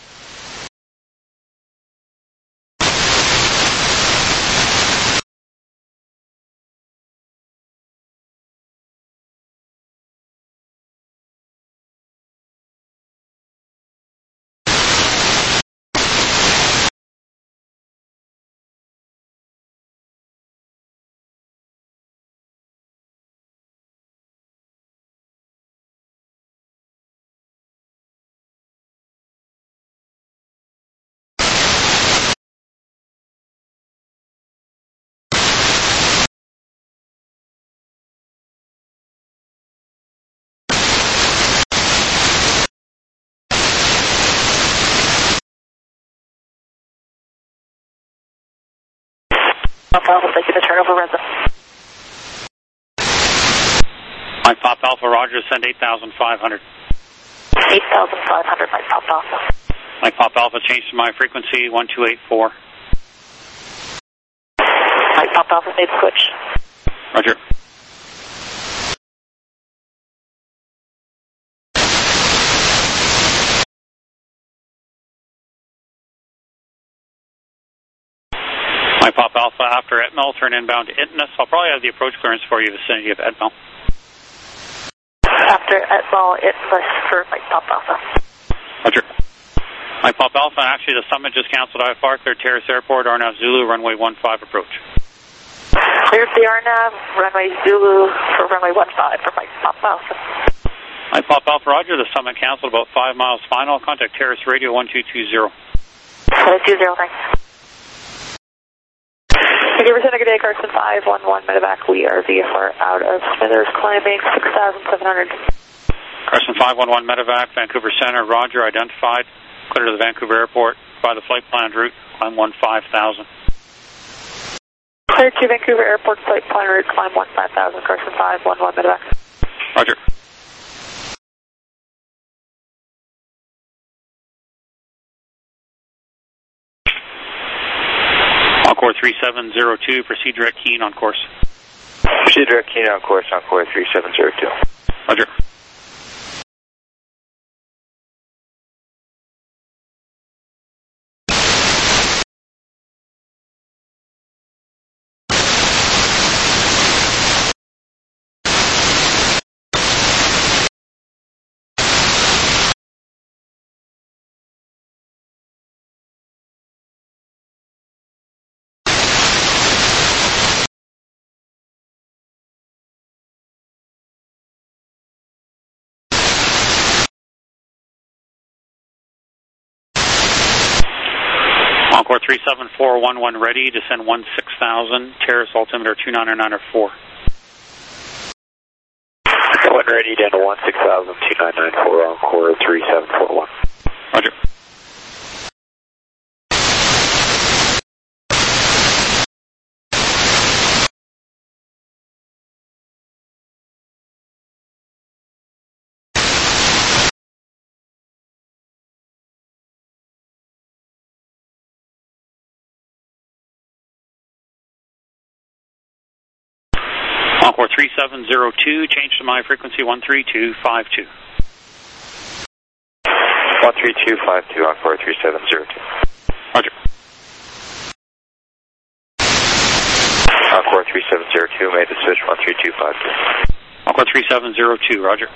Alpha, thank you to turn over resident. Mike Pop Alpha, Roger, send 8,500. 8,500, Mike Pop Alpha. Mike Pop Alpha, change to my frequency, 1284. Mike Pop Alpha, made switch. Roger. Mike Pop Alpha, after Etmel, turn inbound to Intinus. I'll probably have the approach clearance for you, vicinity of Etmel. After Etmel, Intinus for Mike Pop Alpha. Roger. Mike Pop Alpha, actually the summit just canceled IFR, cleared Terrace Airport, Arnav Zulu, runway 15 approach. Cleared the Arnav, runway Zulu for runway 15 for Mike Pop Alpha. Mike Pop Alpha, Roger, the summit canceled about 5 miles final. Contact Terrace Radio 1220. 20, thanks. Thank you, good day, Carson 511 Medevac. We are VFR out of Smithers, climbing 6,700. Carson 511 Medevac, Vancouver Center, Roger, identified. Clear to the Vancouver Airport by the flight planned route, climb 15,000. Clear to Vancouver Airport, flight planned route, climb 15,000, Carson 511 Medevac. Roger. Encore 3702, proceed direct keen on course. Proceed direct keen on course, Encore 3702. Roger. Encore 37411 ready, descend 16,000, Terrace altimeter 29994. One ready down to 16,000, 2994, Encore 3741. Roger. Encore 3702, change to my frequency 13252. 13252, Encore 3702. Roger. Encore 3702, made the switch 13252. Encore 3702, roger.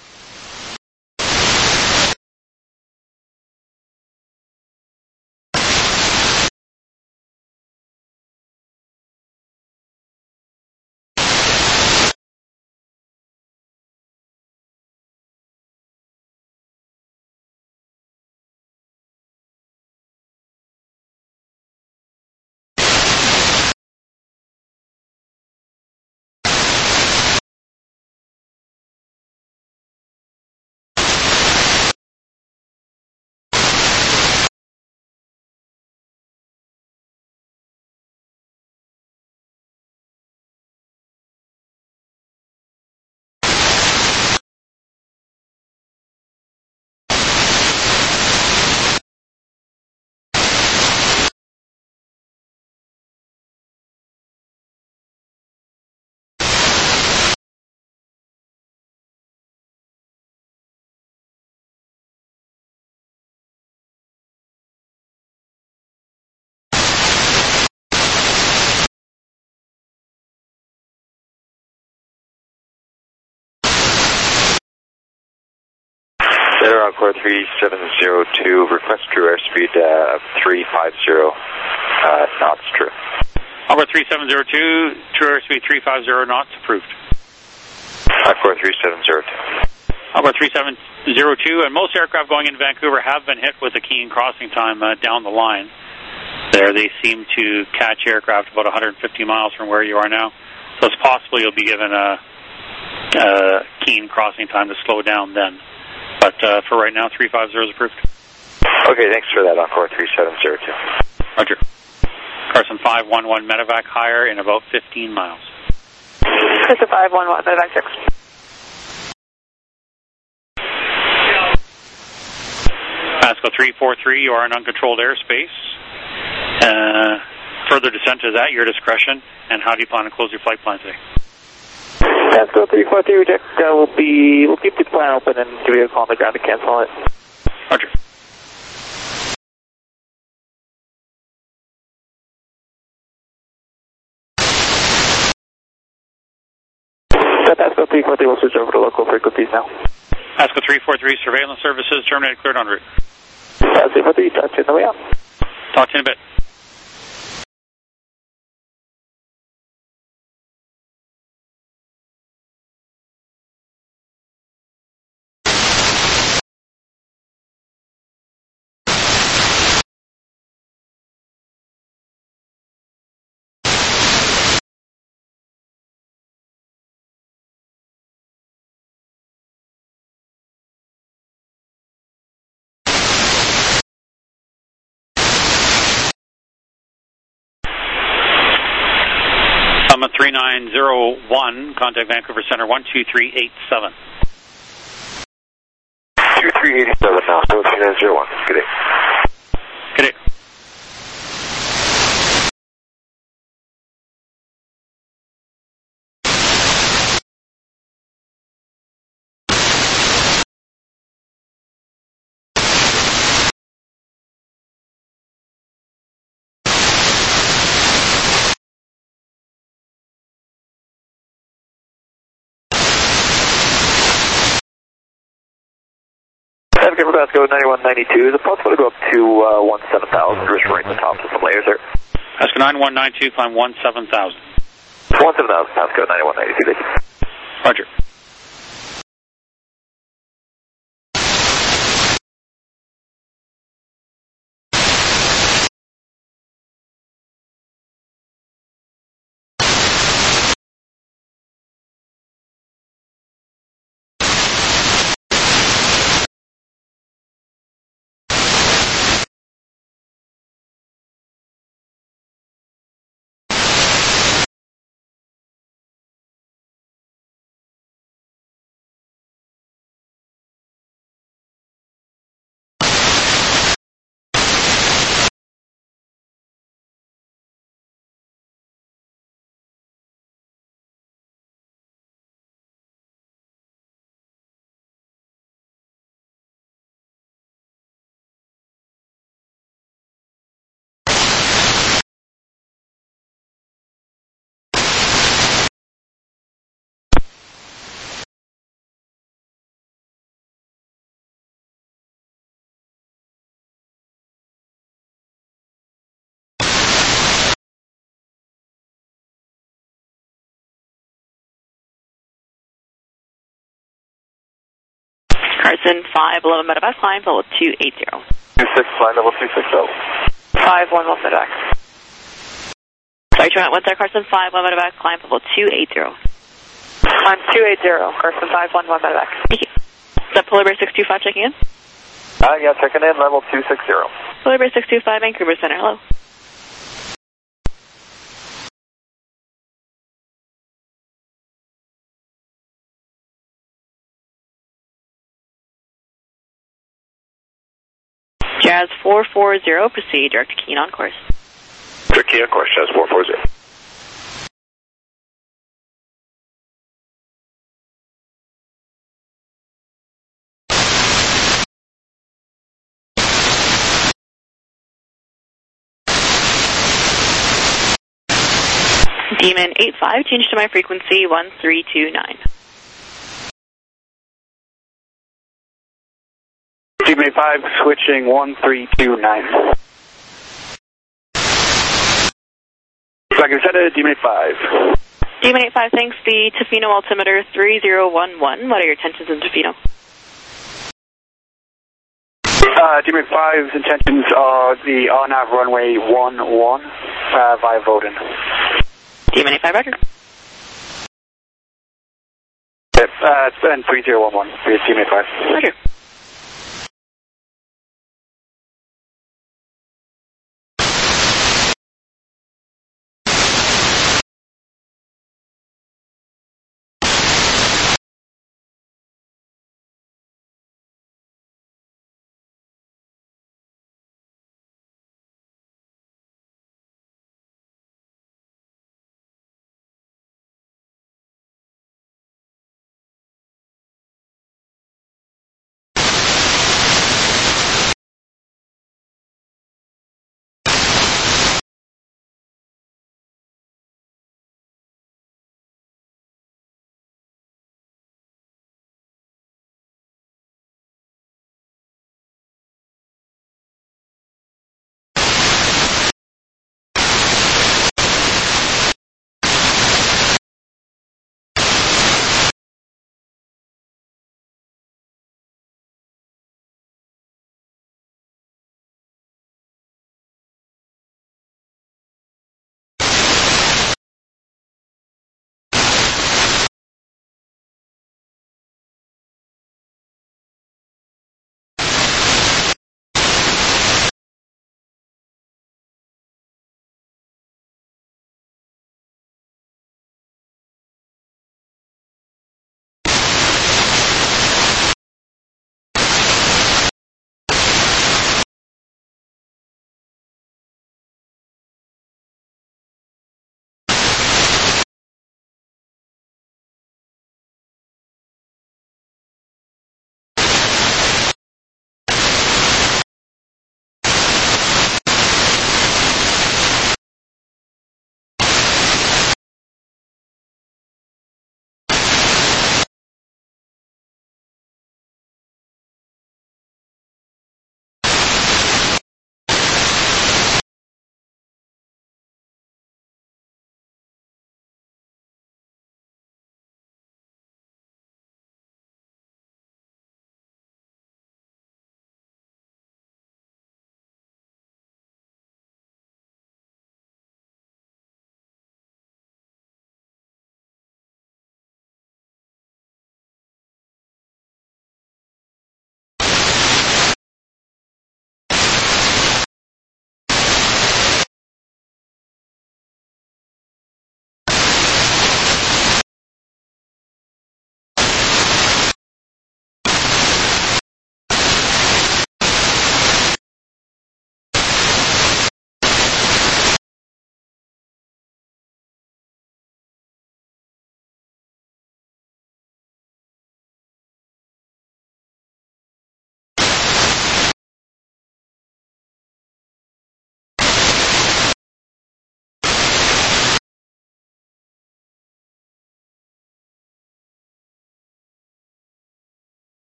Center Encore 3702, request true airspeed 350 knots, true. Encore 3702, true airspeed 350 knots, approved. Encore 3702. Encore 3702, and most aircraft going into Vancouver have been hit with a keen crossing time down the line. There, they seem to catch aircraft about 150 miles from where you are now. So it's possible you'll be given a keen crossing time to slow down then. But for right now, 350 is approved. Okay, thanks for that, Encore 3702. Roger. Carson 511 medevac higher in about 15 miles. Carson 511 medevac 6. Pasco 343, you are in uncontrolled airspace. Further descent is at your discretion. And how do you plan to close your flight plan today? Pasco 343, reject. We'll keep the plan open and give you a call on the ground to cancel it. Roger. Pasco 343 will switch over to local frequencies now. Pasco 343, surveillance services terminated, cleared en route. Pasco 343, talk to you on the way out. Talk to you in a bit. Summit 3901, contact Vancouver Center 12387. 2387 now, so 3901. Good day. Good day. Vancouver Pasco 9192, is it possible to go up to 17,000, just right at the top of some layers there? Pasco 9192, climb 17,000. 17,000, Pasco 9192. Roger. Carson 511 medevac, climb level 280. 26, climb level 260. 511 medevac. Sorry, Toronto 1 Carson 511 medevac, climb level 280. Climb 280, Carson 511 medevac. Thank you. Is that Polar Bear 625 checking in? Yeah, checking in, level 260. Polar Bear 625, Vancouver Center, hello. Jazz 440, proceed direct to Keene on course. Direct Keene on course, Jazz 440. Demon 85, change to my frequency 1329. Demon 85, switching 1329. Like I said, Demon 85. Demon 85, thanks. The Tofino altimeter 3011. What are your intentions in Tofino? Demon 5's intentions are the RNAV runway 11 via Voden. Demon 85, roger. Yep, and 3011, Demon 85. Roger.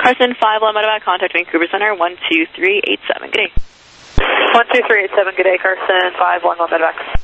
Carson 51 Medevac, contact Vancouver Center 12387. Good day. 12387, good day, Carson 511 Medevac.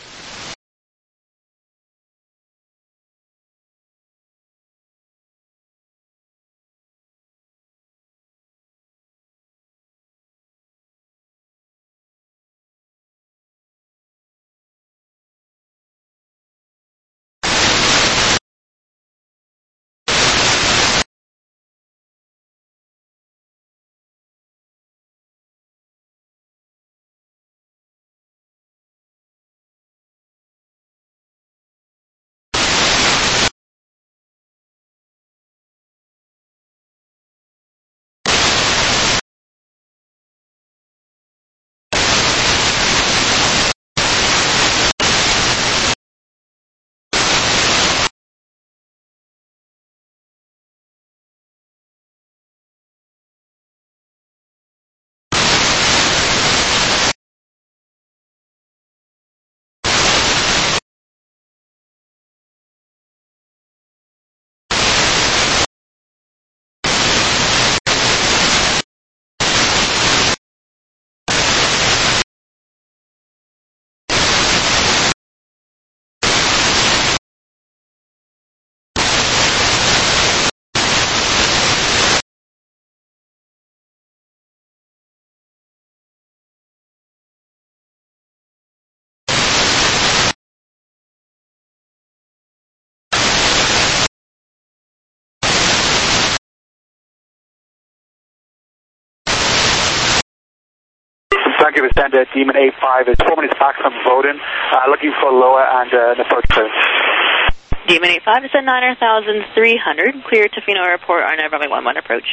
Vancouver Center, Demon 85 is 4 minutes back from Bowden, looking for lower and an approach clearance. Demon 85 is at 9,300, clear Tofino Airport, RNAV runway 11 approach.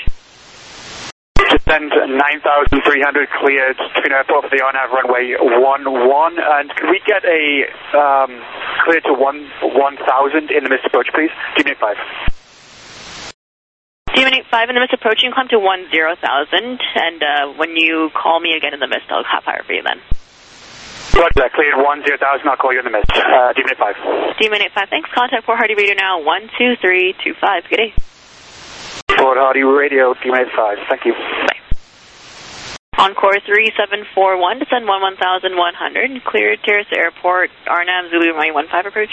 Descend 9,300, cleared Tofino Airport for the RNAV runway 11, and can we get a clear to 1,000 in the missed approach, please? Demon 85. Demon 85 in the mist approaching, climb to 10,000, and when you call me again in the mist, I'll hot fire for you then. Roger that, cleared 10,000, I'll call you in the mist. Demon 85. Demon 85, thanks. Contact Port Hardy Radio now, 12325. Good day. Port Hardy Radio, Demon 85, thank you. Bye. Encore 3741, descend 11,100, cleared Terrace Airport, RNAV Zulu runway 15 approach.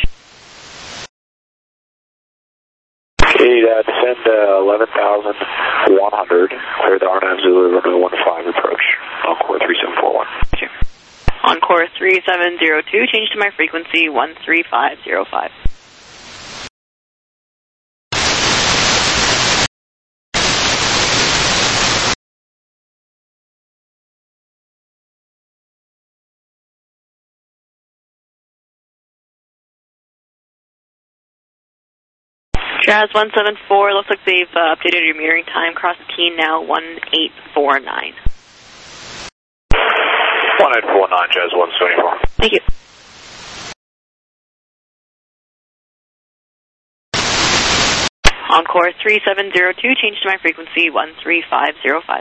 Okay, descend 11,100, clear the RNAV Zulu runway 15 approach, Encore 3741. Thank you. Encore 3702, change to my frequency 13505. Jazz 174, looks like they've updated your metering time. Cross key now 1849. 1849, Jazz 174. Thank you. Encore 3702, change to my frequency 13505.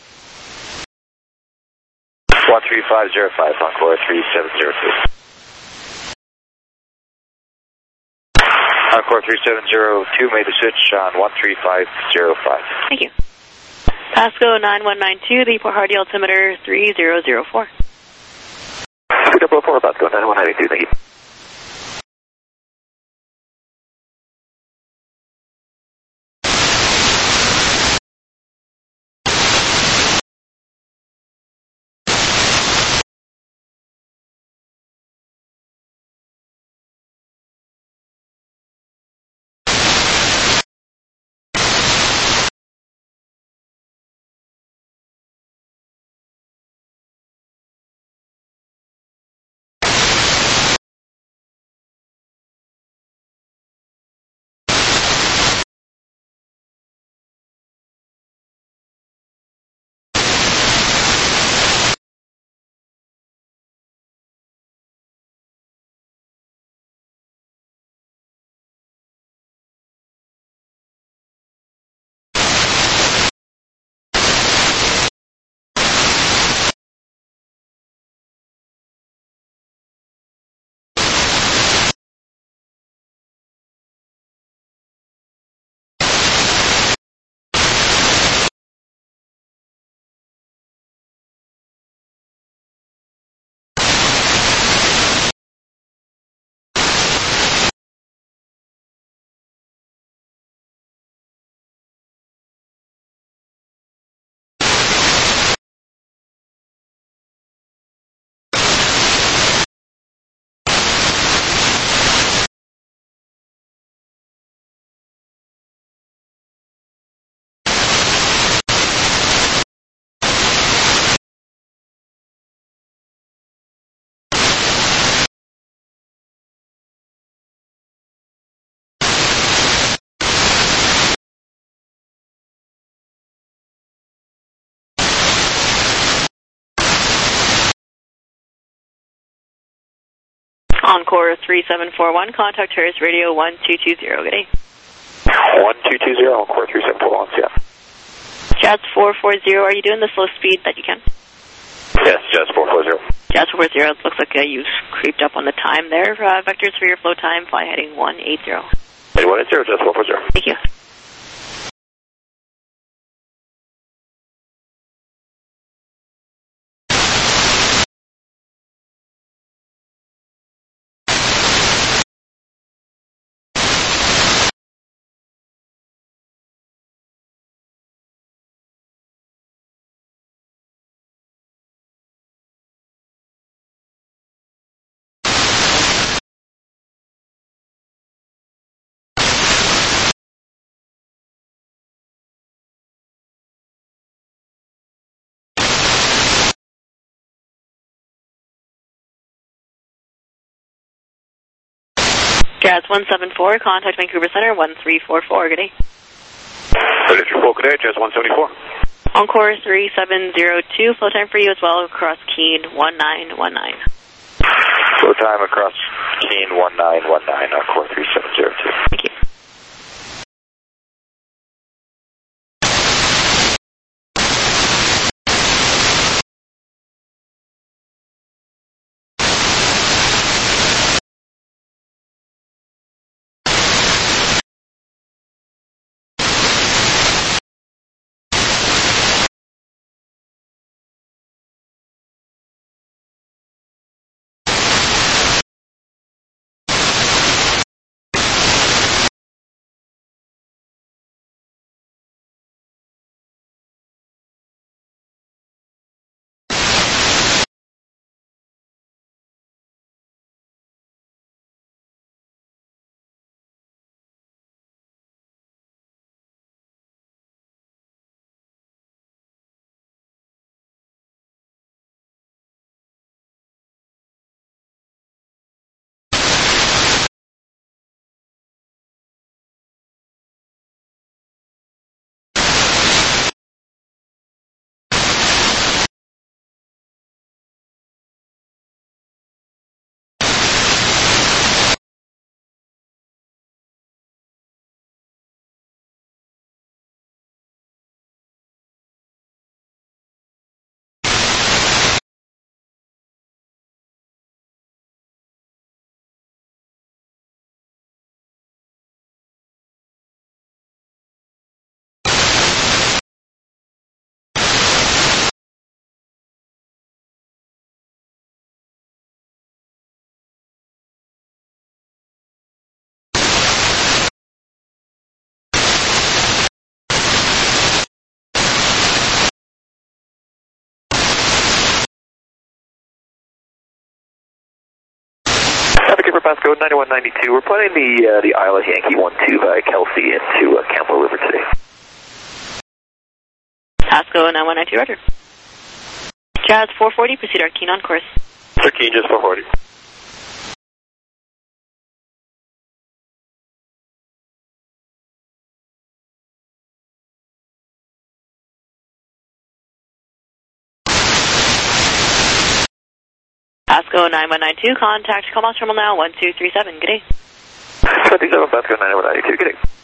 13505, Encore 3702. Encore 3702 made the switch on 13505. Thank you. Pasco 9192, the Port Hardy altimeter 3004. 2004, Pasco 9192, thank you. Encore 3741, contact Terrace Radio 1220, good day. 1220, Encore 3741, yeah. Jazz 440, are you doing the slow speed that you can? Yes, Jazz 440. Jazz 440, it looks like you've creeped up on the time there. Vectors for your flow time, fly heading 180. 180, Jazz 440. Thank you. Jazz 174, contact Vancouver Center 1344, good day. 3344, good day, Jazz 174. Encore 3702, flow time for you as well across Keene 1919. Flow time across Keene 1919, Encore 3702. Thank you. Pasco 9192. We're planning the Isle of Yankee 12 by Kelsey into Campbell River today. Pasco 9192, roger. Jazz 440, proceed our Keene on course. Sir Keene, Jazz 440. Pasco 9192, contact Comas Terminal now 1237, good day. 27 Pasco 9192, good day.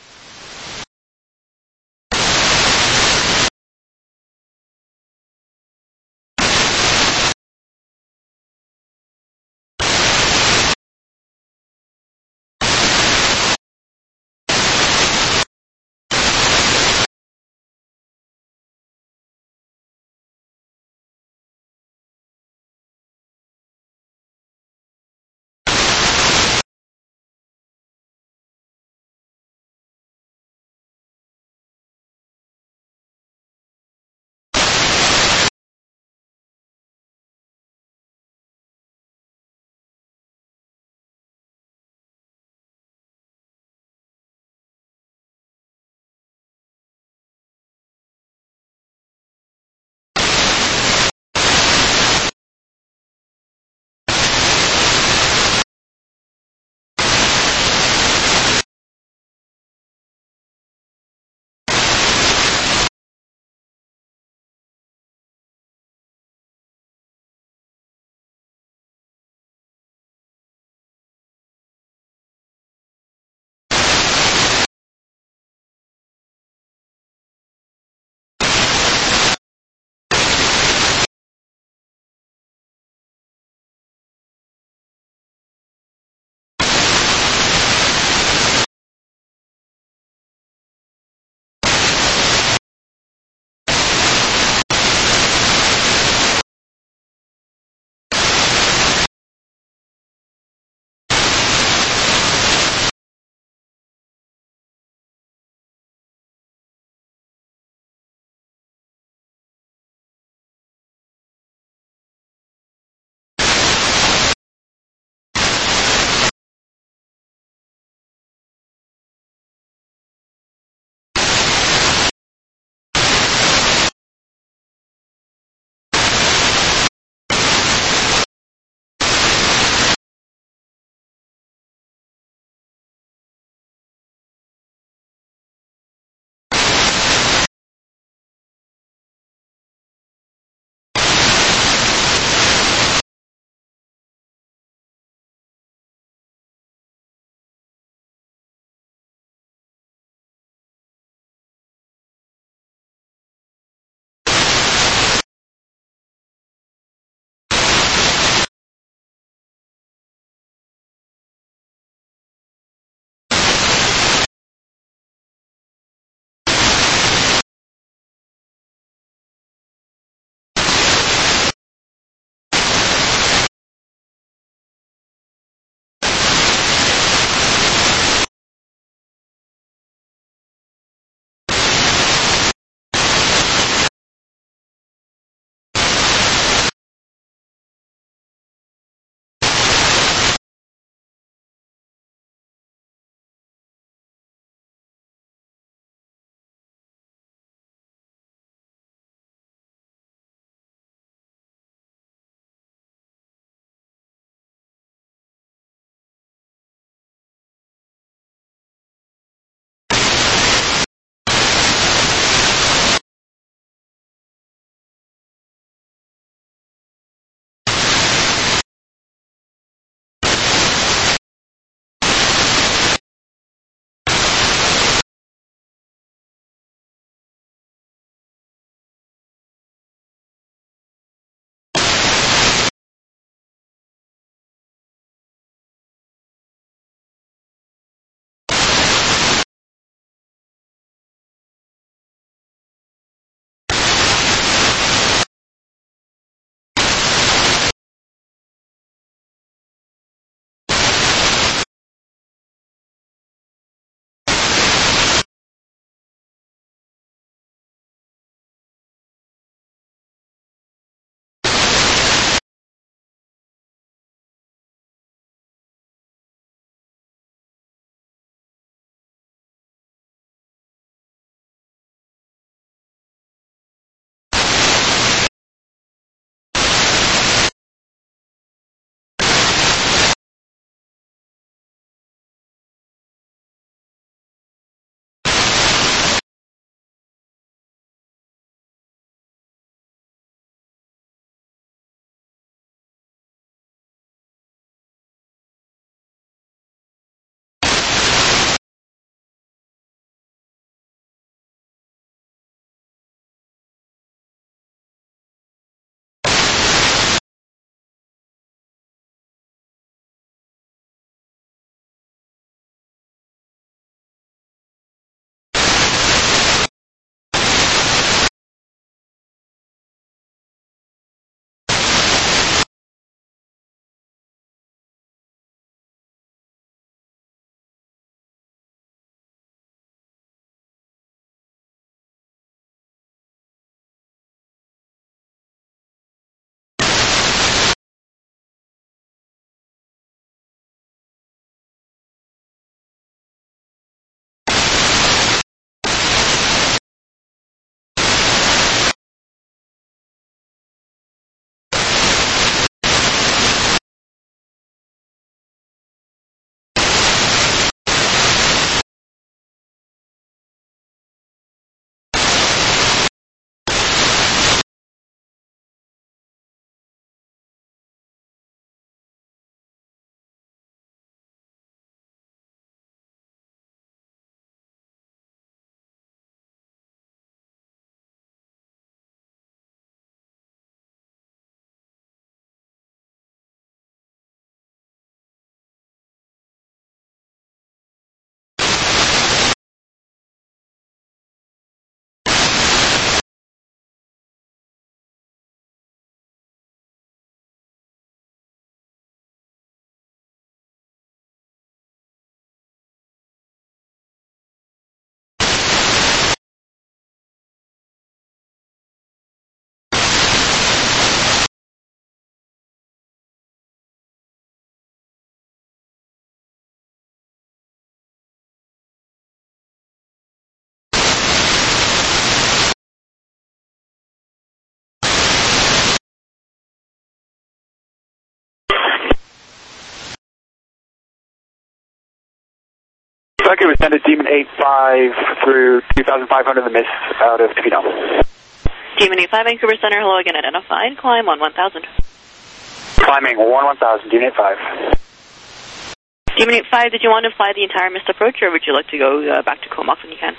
Vancouver descended Demon 85 through 2,500 in the mist out of Tofino. Demon 85, Vancouver Center, hello again, identified. Climb 11,000. Climbing 11,000, Demon 85. Demon 85, did you want to fly the entire missed approach, or would you like to go back to Comox when you can?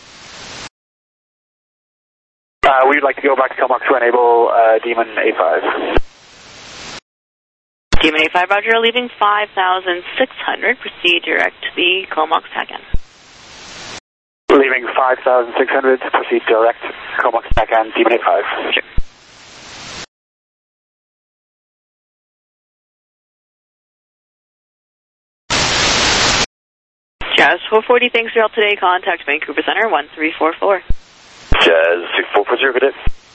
We'd like to go back to Comox to enable Demon 85. Demon 85, roger, leaving 5,600. Proceed direct to the Comox TACAN. Leaving 5,600, proceed direct Comox TACAN, Demon 85. Sure. Jazz 440, thanks for your help today. Contact Vancouver Center 1344. Jazz 6440, good day.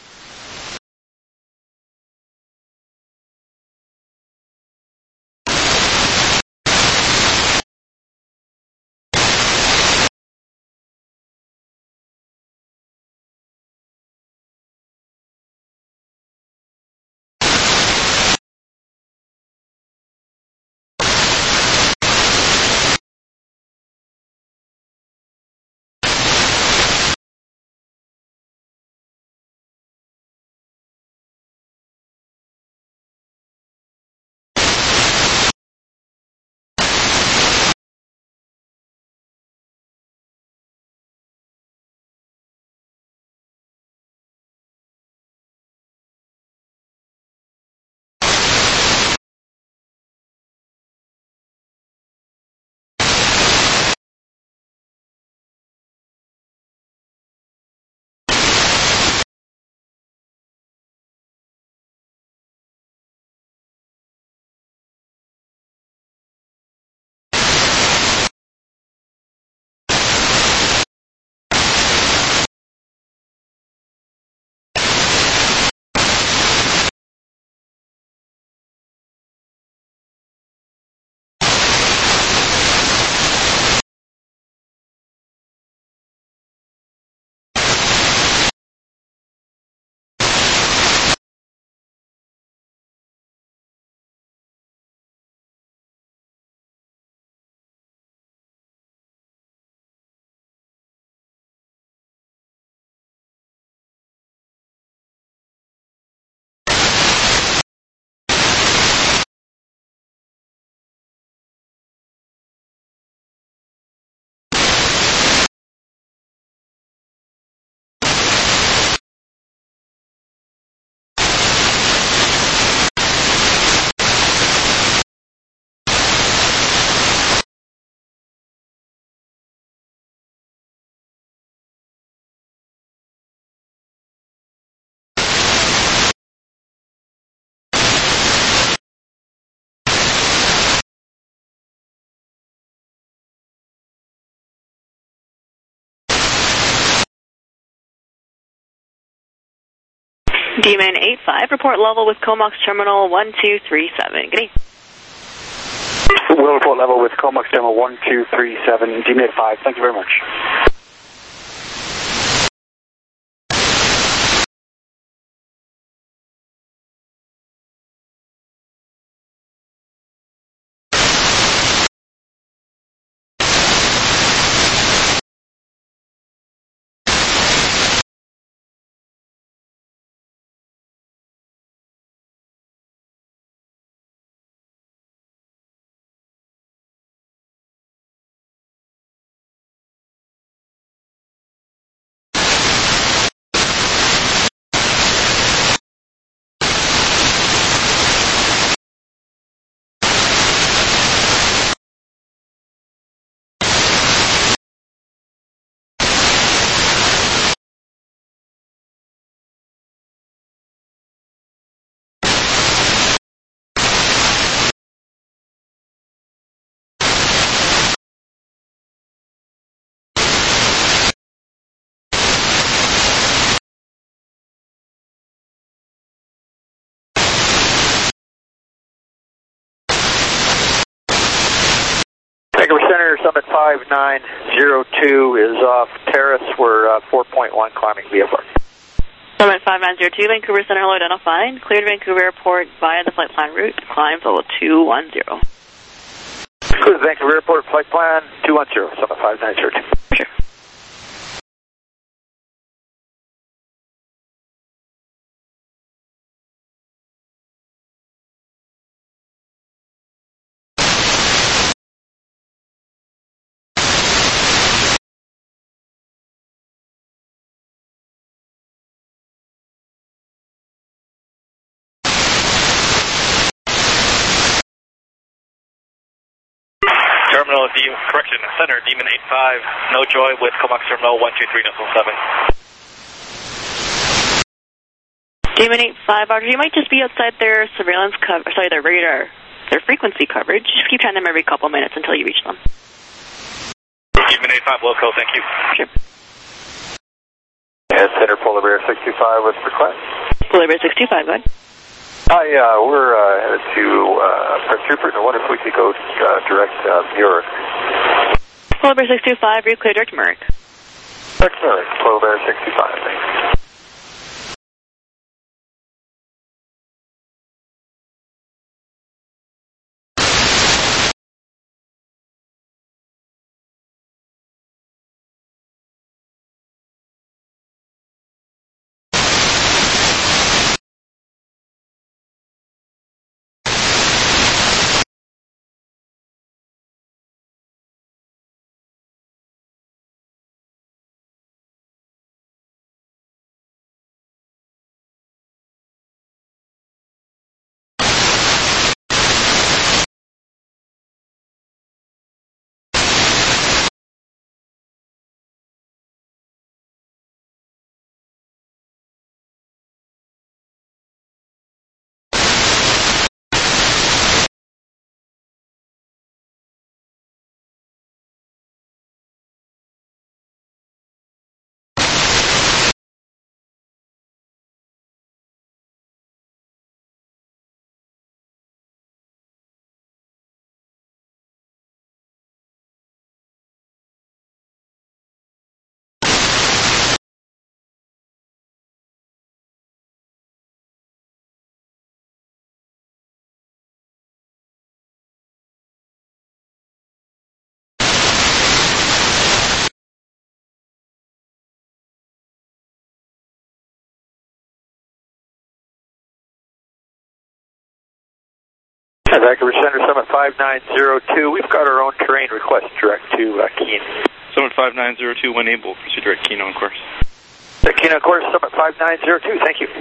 Demon 85, report level with Comox Terminal 1237. Good day. We'll report level with Comox Terminal 1237, Demon 85. Thank you very much. Vancouver Center, Summit 5902 is off terrace. We're 4.1 climbing VFR. Summit 5902, Vancouver Center, hello, identified. Cleared Vancouver Airport via the flight plan route. Climb level 210. Cleared Vancouver Airport, flight plan 210, Summit 5902. Sure. Terminal Center, Demon 85, no joy with Comax Terminal 123.7. Demon 85, Roger, you might just be outside their surveillance their radar, their frequency coverage. Just keep trying them every couple minutes until you reach them. Demon 85, local, thank you. Sure. And Center Polar Bear 625 with request. Polar Bear 625, go ahead. Hi, we're headed to Prince Rupert, and I wonder if we could go direct Murik. Polar Bear 625, are you clear direct Murik? Direct Murik, Polar Bear 625, thanks. Vancouver Center, Summit 5902. We've got our own terrain request direct to Keene. Summit 5902, when able, proceed direct Keene on course. Keene on course, Summit 5902, thank you.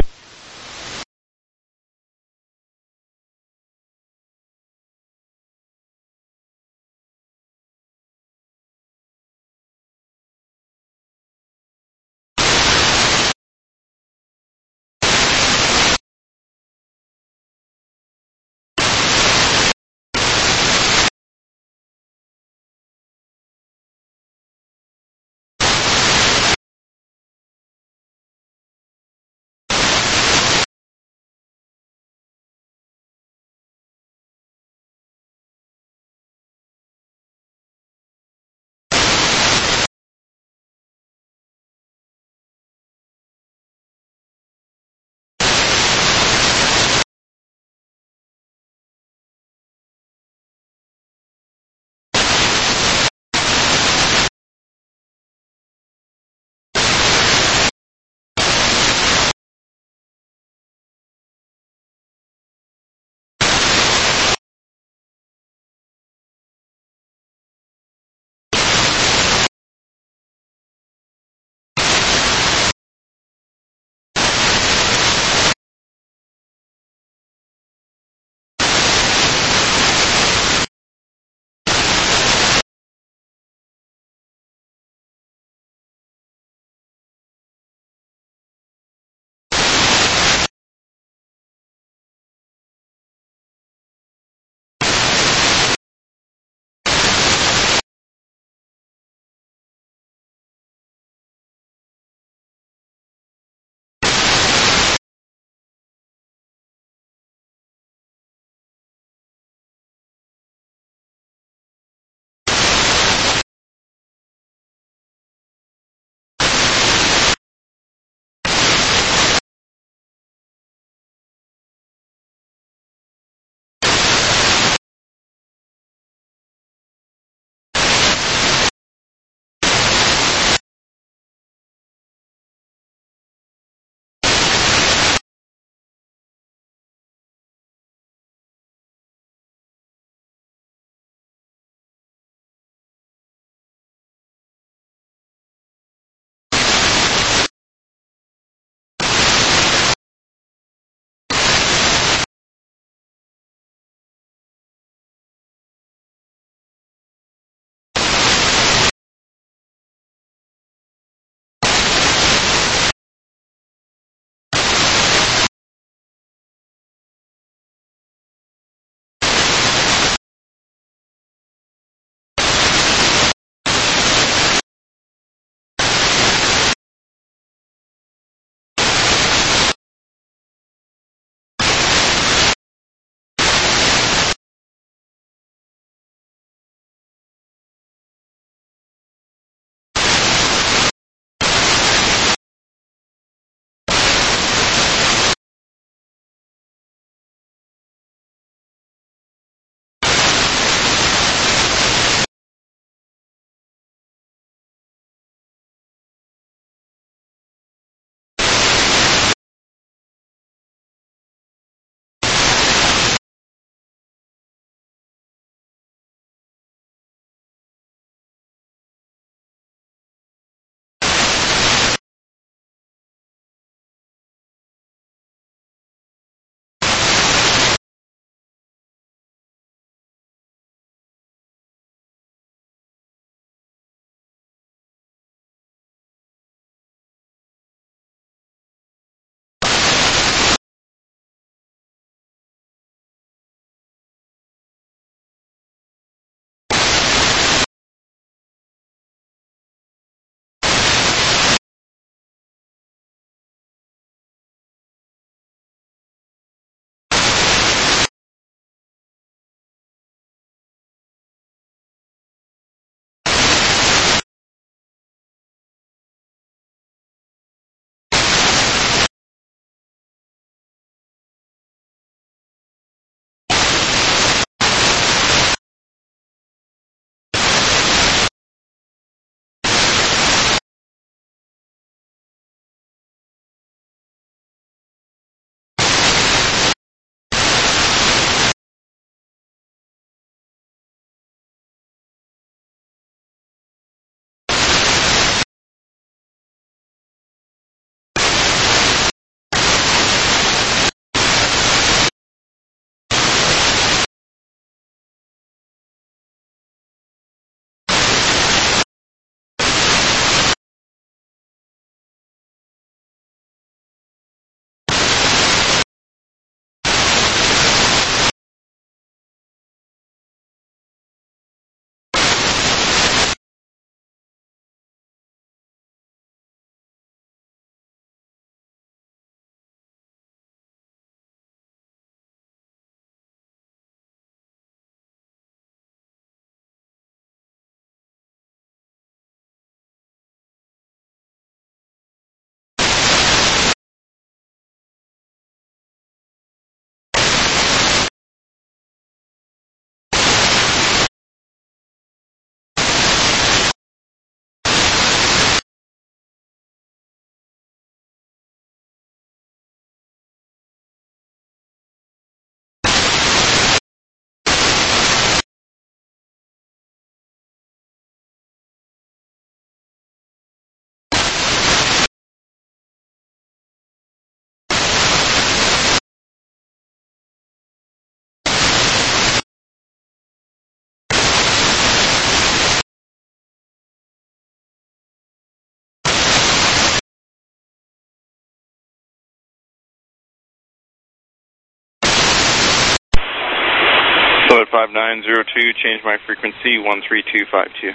5902, change my frequency 13252.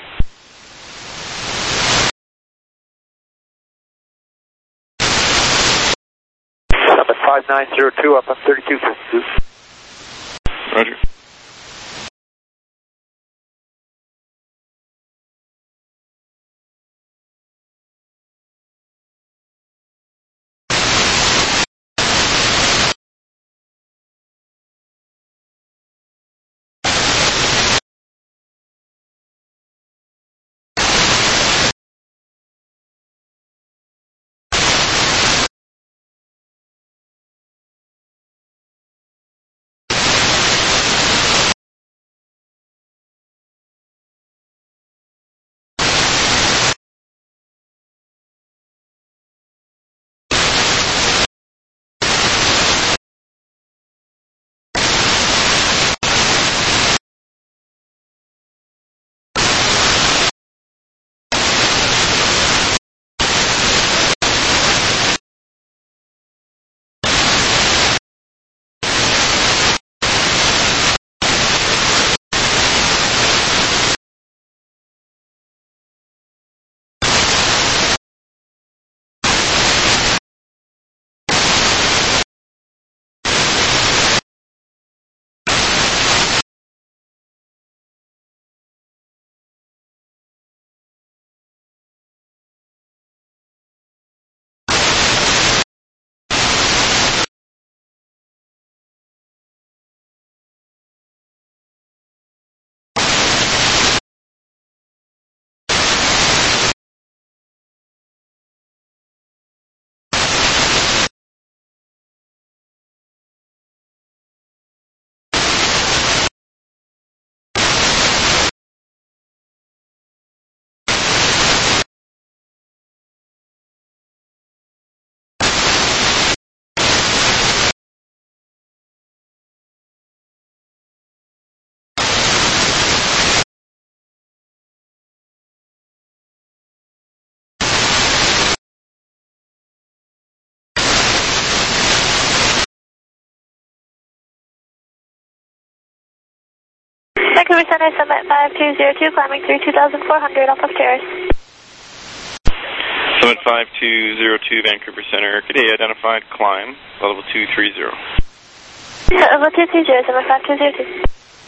Summit 5902 up on 3252. Roger. Vancouver Center, Summit 5202, climbing through 2,400 off of terrace. Summit 5202, Vancouver Center. Good day, identified climb, level 230. Level 230, Summit 5202.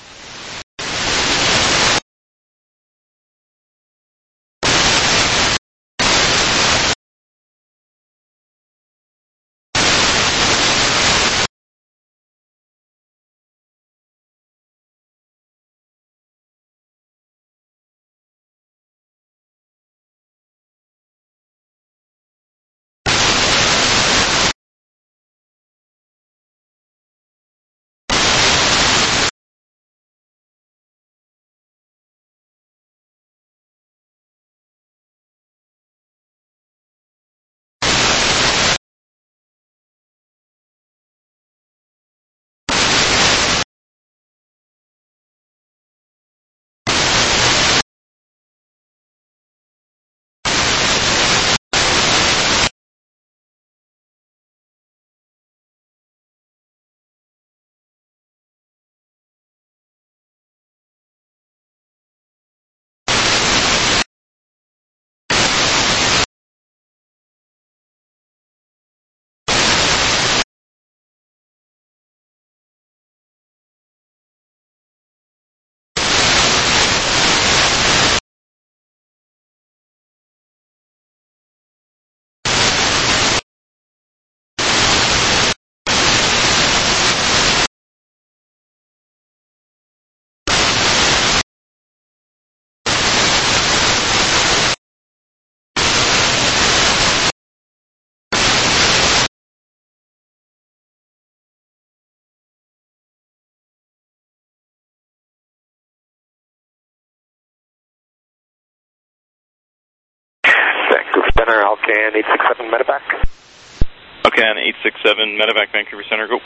Center, Alcan 867 Medevac. Alcan 867 Medevac, Vancouver Center, go.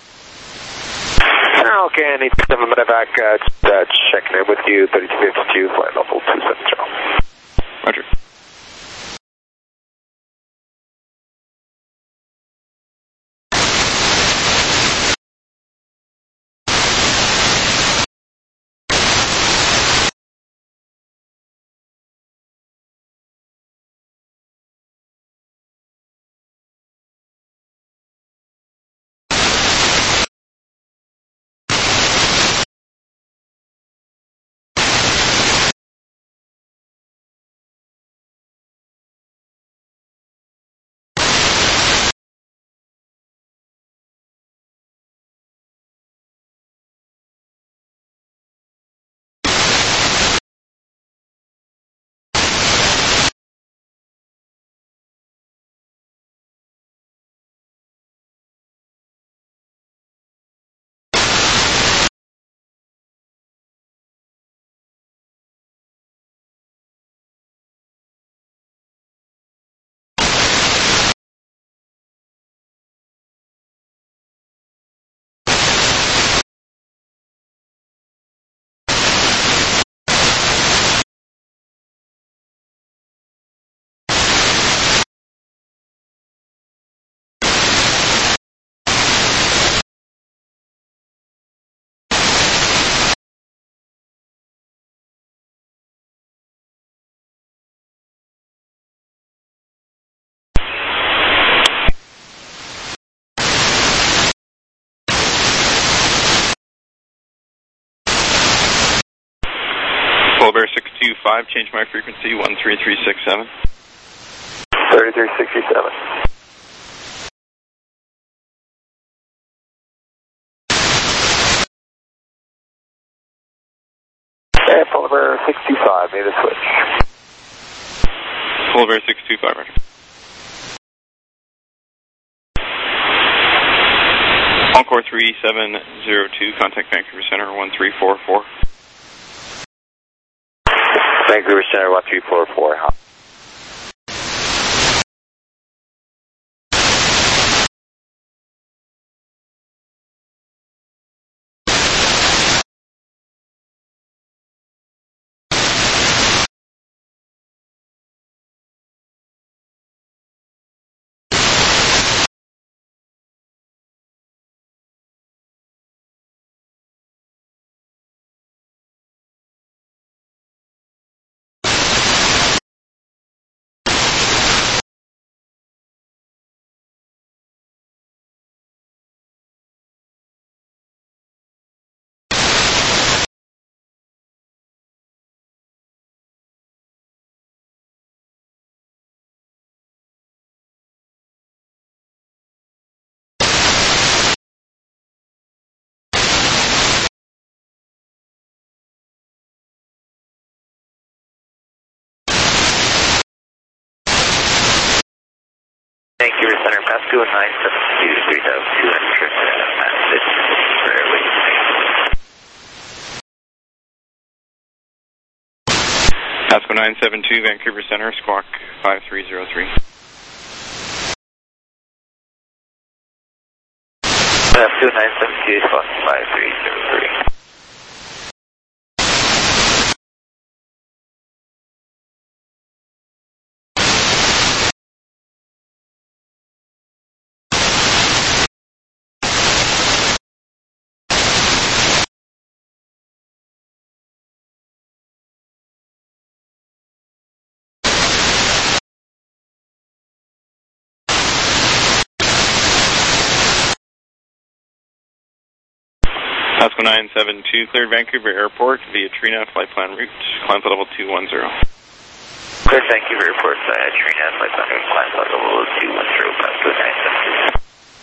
Alcan 867 Medevac, checking in with you, 3252, flight level 270. Roger. 525, change my frequency, 13367. 3367. And Polar Bear 625, made a switch. Polar Bear 625, roger. Encore 3702, contact Vancouver Center 1344. Vancouver Center 1344. Vancouver Center, Pasco 972, 3200, Pasco 972, Vancouver Center, squawk 5303. Pasco 972, squawk 5303. Pasco 972, cleared Vancouver Airport via Trina, flight plan route, climb to level 210. Cleared Vancouver Airport via Trina, flight plan route, climb to level 210, Pasco 972.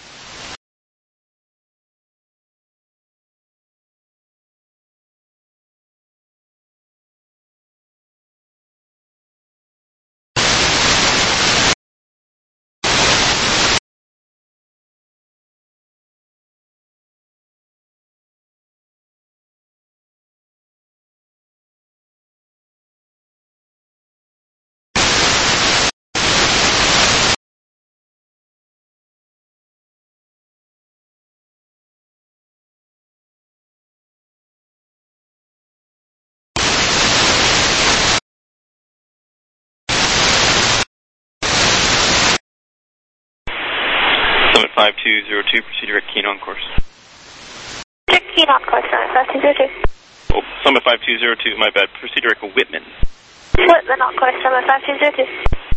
Summit 5202, proceed direct Keene on course. Direct Keene on course, Summit 5202. Oh, Summit 5202, my bad, proceed direct Whitman. Whitman on course, Summit 5202.